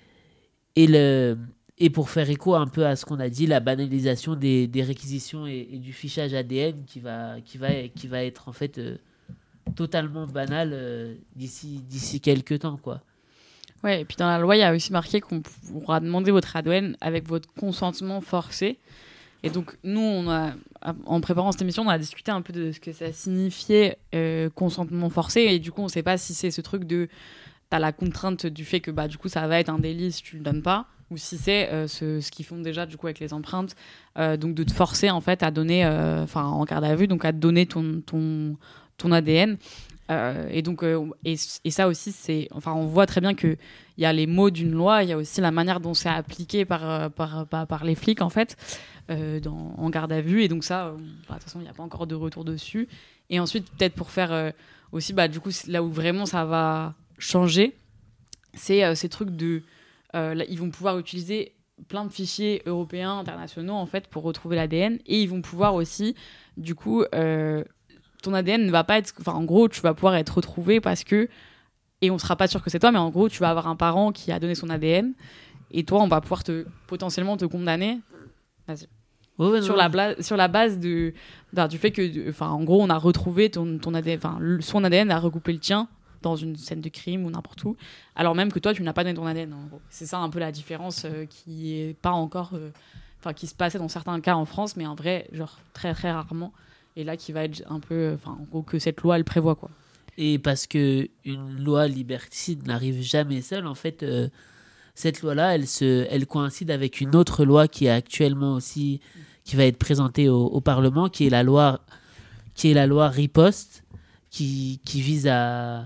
pour faire écho un peu à ce qu'on a dit, la banalisation des réquisitions et du fichage ADN qui va être en fait totalement banal d'ici quelques temps, quoi. Ouais, et puis dans la loi, il y a aussi marqué qu'on pourra demander votre ADN avec votre consentement forcé. Et donc, nous, en préparant cette émission, on a discuté un peu de ce que ça signifiait consentement forcé. Et du coup, on ne sait pas si c'est ce truc de... T'as la contrainte du fait que du coup, ça va être un délit si tu ne le donnes pas. Ou si c'est ce qu'ils font déjà du coup avec les empreintes. Donc, de te forcer en fait à donner... en garde à vue, donc à te donner ton ADN. Et donc, et ça aussi, on voit très bien qu'il y a les mots d'une loi, il y a aussi la manière dont c'est appliqué par les flics, en fait, en garde à vue. Et donc ça, de toute façon, il n'y a pas encore de retour dessus. Et ensuite, peut-être pour faire aussi, du coup, là où vraiment ça va changer, c'est ces trucs de... là, ils vont pouvoir utiliser plein de fichiers européens, internationaux, en fait, pour retrouver l'ADN. Et ils vont pouvoir aussi, du coup... ton ADN ne va pas être... en gros, tu vas pouvoir être retrouvé parce que... Et on ne sera pas sûr que c'est toi, mais en gros, tu vas avoir un parent qui a donné son ADN. Et toi, on va pouvoir potentiellement te condamner. Vas-y. Ouais, sur la base du fait que... en gros, on a retrouvé ton ADN... son ADN a recoupé le tien dans une scène de crime ou n'importe où. Alors même que toi, tu n'as pas donné ton ADN, en gros. C'est ça un peu la différence qui n'est pas encore enfin qui se passait dans certains cas en France, mais en vrai, genre très très rarement. Et là, qui va être un peu, en gros, que cette loi elle prévoit quoi. Et parce que une loi liberticide n'arrive jamais seule, en fait, cette loi-là, elle coïncide avec une autre loi qui est actuellement aussi, qui va être présentée au Parlement, qui est la loi Riposte, qui vise à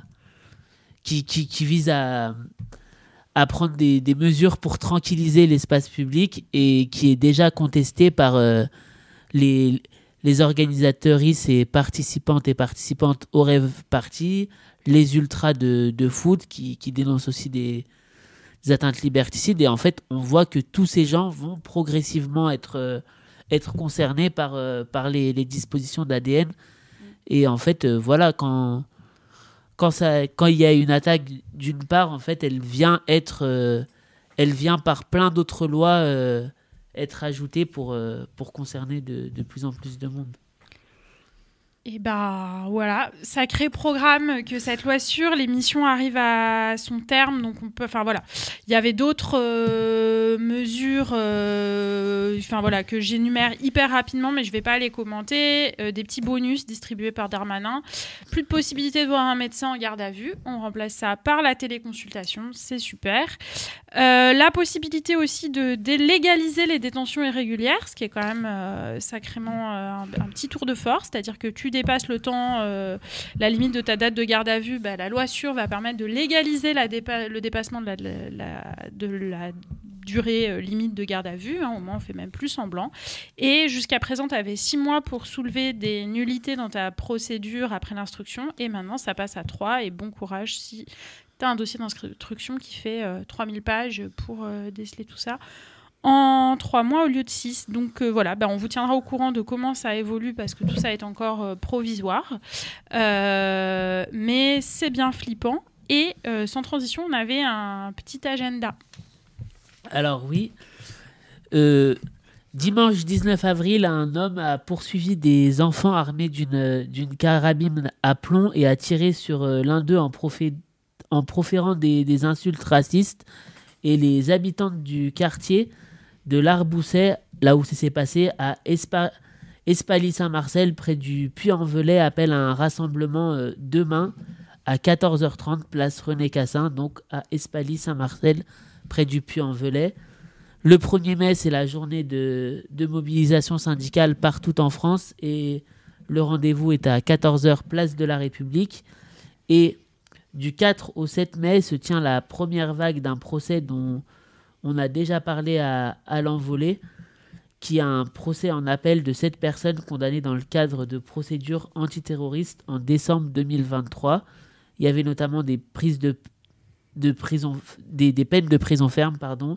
prendre des mesures pour tranquilliser l'espace public et qui est déjà contestée par les organisateuristes et participantes au Rêve Party, les ultras de foot qui dénoncent aussi des atteintes liberticides. Et en fait, on voit que tous ces gens vont progressivement être concernés par les dispositions d'ADN. Et en fait, voilà, quand il y a une attaque d'une part, en fait, elle vient par plein d'autres lois être ajoutée pour concerner de plus en plus de monde. Et bah voilà, sacré programme que cette loi sur l'émission arrive à son terme, donc on peut, enfin voilà, il y avait d'autres mesures, enfin voilà, que j'énumère hyper rapidement, mais je vais pas les commenter, des petits bonus distribués par Darmanin, plus de possibilité de voir un médecin en garde à vue, on remplace ça par la téléconsultation, c'est super. La possibilité aussi de légaliser les détentions irrégulières, ce qui est quand même sacrément un petit tour de force, c'est-à-dire que tu dépasses le temps, la limite de ta date de garde à vue, bah, la loi sûre va permettre de légaliser le dépassement de la durée limite de garde à vue, hein, au moins on fait même plus semblant. Et jusqu'à présent, tu avais 6 mois pour soulever des nullités dans ta procédure après l'instruction, et maintenant ça passe à 3, et bon courage si tu as un dossier d'instruction qui fait 3000 pages pour déceler tout ça en 3 mois au lieu de 6. Donc voilà, on vous tiendra au courant de comment ça évolue parce que tout ça est encore provisoire. Mais c'est bien flippant. Et sans transition, on avait un petit agenda. Alors oui, dimanche 19 avril, un homme a poursuivi des enfants armés d'une carabine à plomb et a tiré sur l'un d'eux en proférant des insultes racistes. Et les habitants du quartier de l'Arbousset, là où ça s'est passé, à Espaly-Saint-Marcel, près du Puy-en-Velay, appellent à un rassemblement demain à 14h30, place René Cassin, donc à Espaly-Saint-Marcel, près du Puy-en-Velay. Le 1er mai, c'est la journée de mobilisation syndicale partout en France et le rendez-vous est à 14h, place de la République. Et du 4 au 7 mai se tient la première vague d'un procès dont on a déjà parlé à l'envolée, qui a un procès en appel de 7 personnes condamnées dans le cadre de procédures antiterroristes en décembre 2023. Il y avait notamment des peines de prison ferme,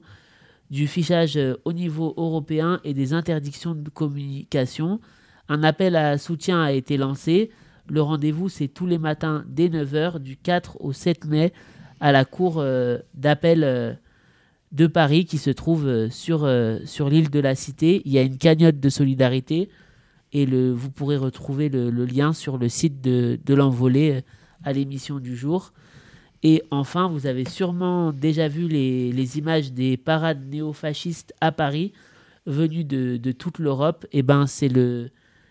du fichage au niveau européen et des interdictions de communication. Un appel à soutien a été lancé. Le rendez-vous, c'est tous les matins dès 9h, du 4 au 7 mai, à la cour d'appel de Paris, qui se trouve sur l'île de la Cité. Il y a une cagnotte de solidarité et vous pourrez retrouver le lien sur le site de l'envolée à l'émission du jour. Et enfin, vous avez sûrement déjà vu les images des parades néofascistes à Paris, venues de toute l'Europe. Et c'est le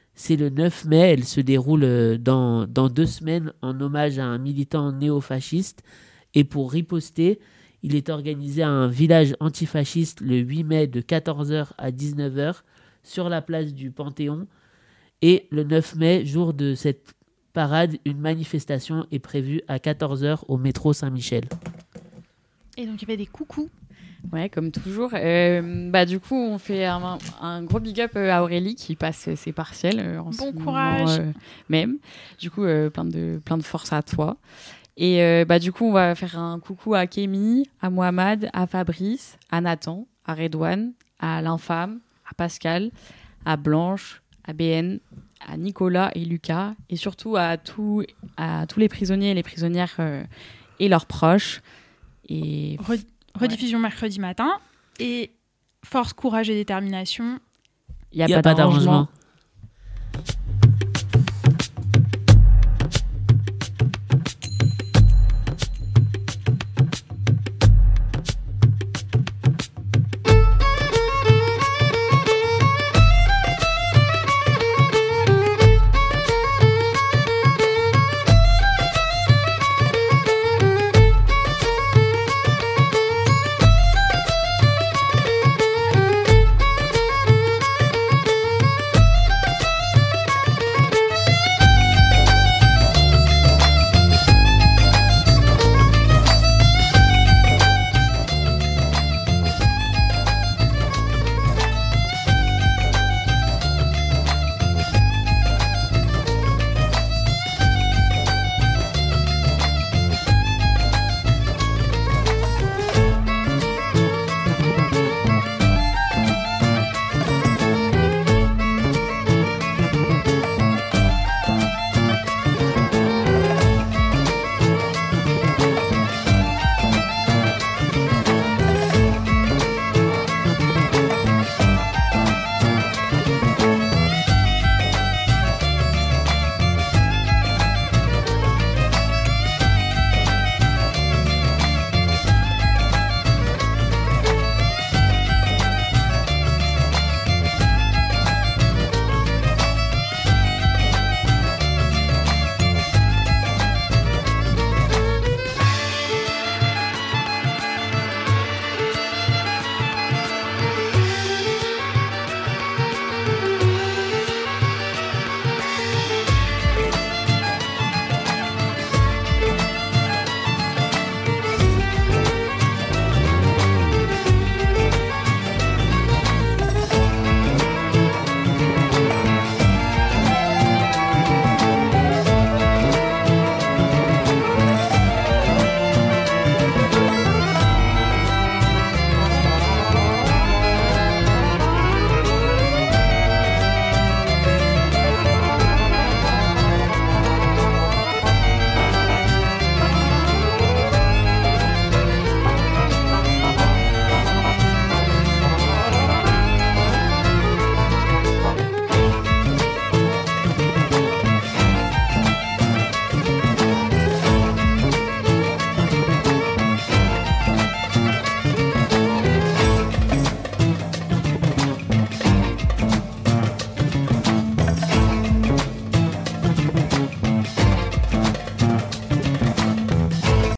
9 mai, elle se déroule dans 2 semaines en hommage à un militant néofasciste. Et pour riposter, il est organisé à un village antifasciste le 8 mai de 14h à 19h sur la place du Panthéon. Et le 9 mai, jour de cette parade, une manifestation est prévue à 14h au métro Saint-Michel. Et donc il y avait des coucous. Ouais, comme toujours. Du coup, on fait un gros big up à Aurélie qui passe ses partiels en bon courage. Même. Du coup, plein de force à toi. Et du coup, on va faire un coucou à Kémy, à Mohamed, à Fabrice, à Nathan, à Redouane, à l'Infâme, à Pascal, à Blanche, à BN, à Nicolas et Lucas, et surtout à tous les prisonniers et les prisonnières et leurs proches. Et rediffusion mercredi matin. Et force, courage et détermination. Il n'y a pas d'arrangement.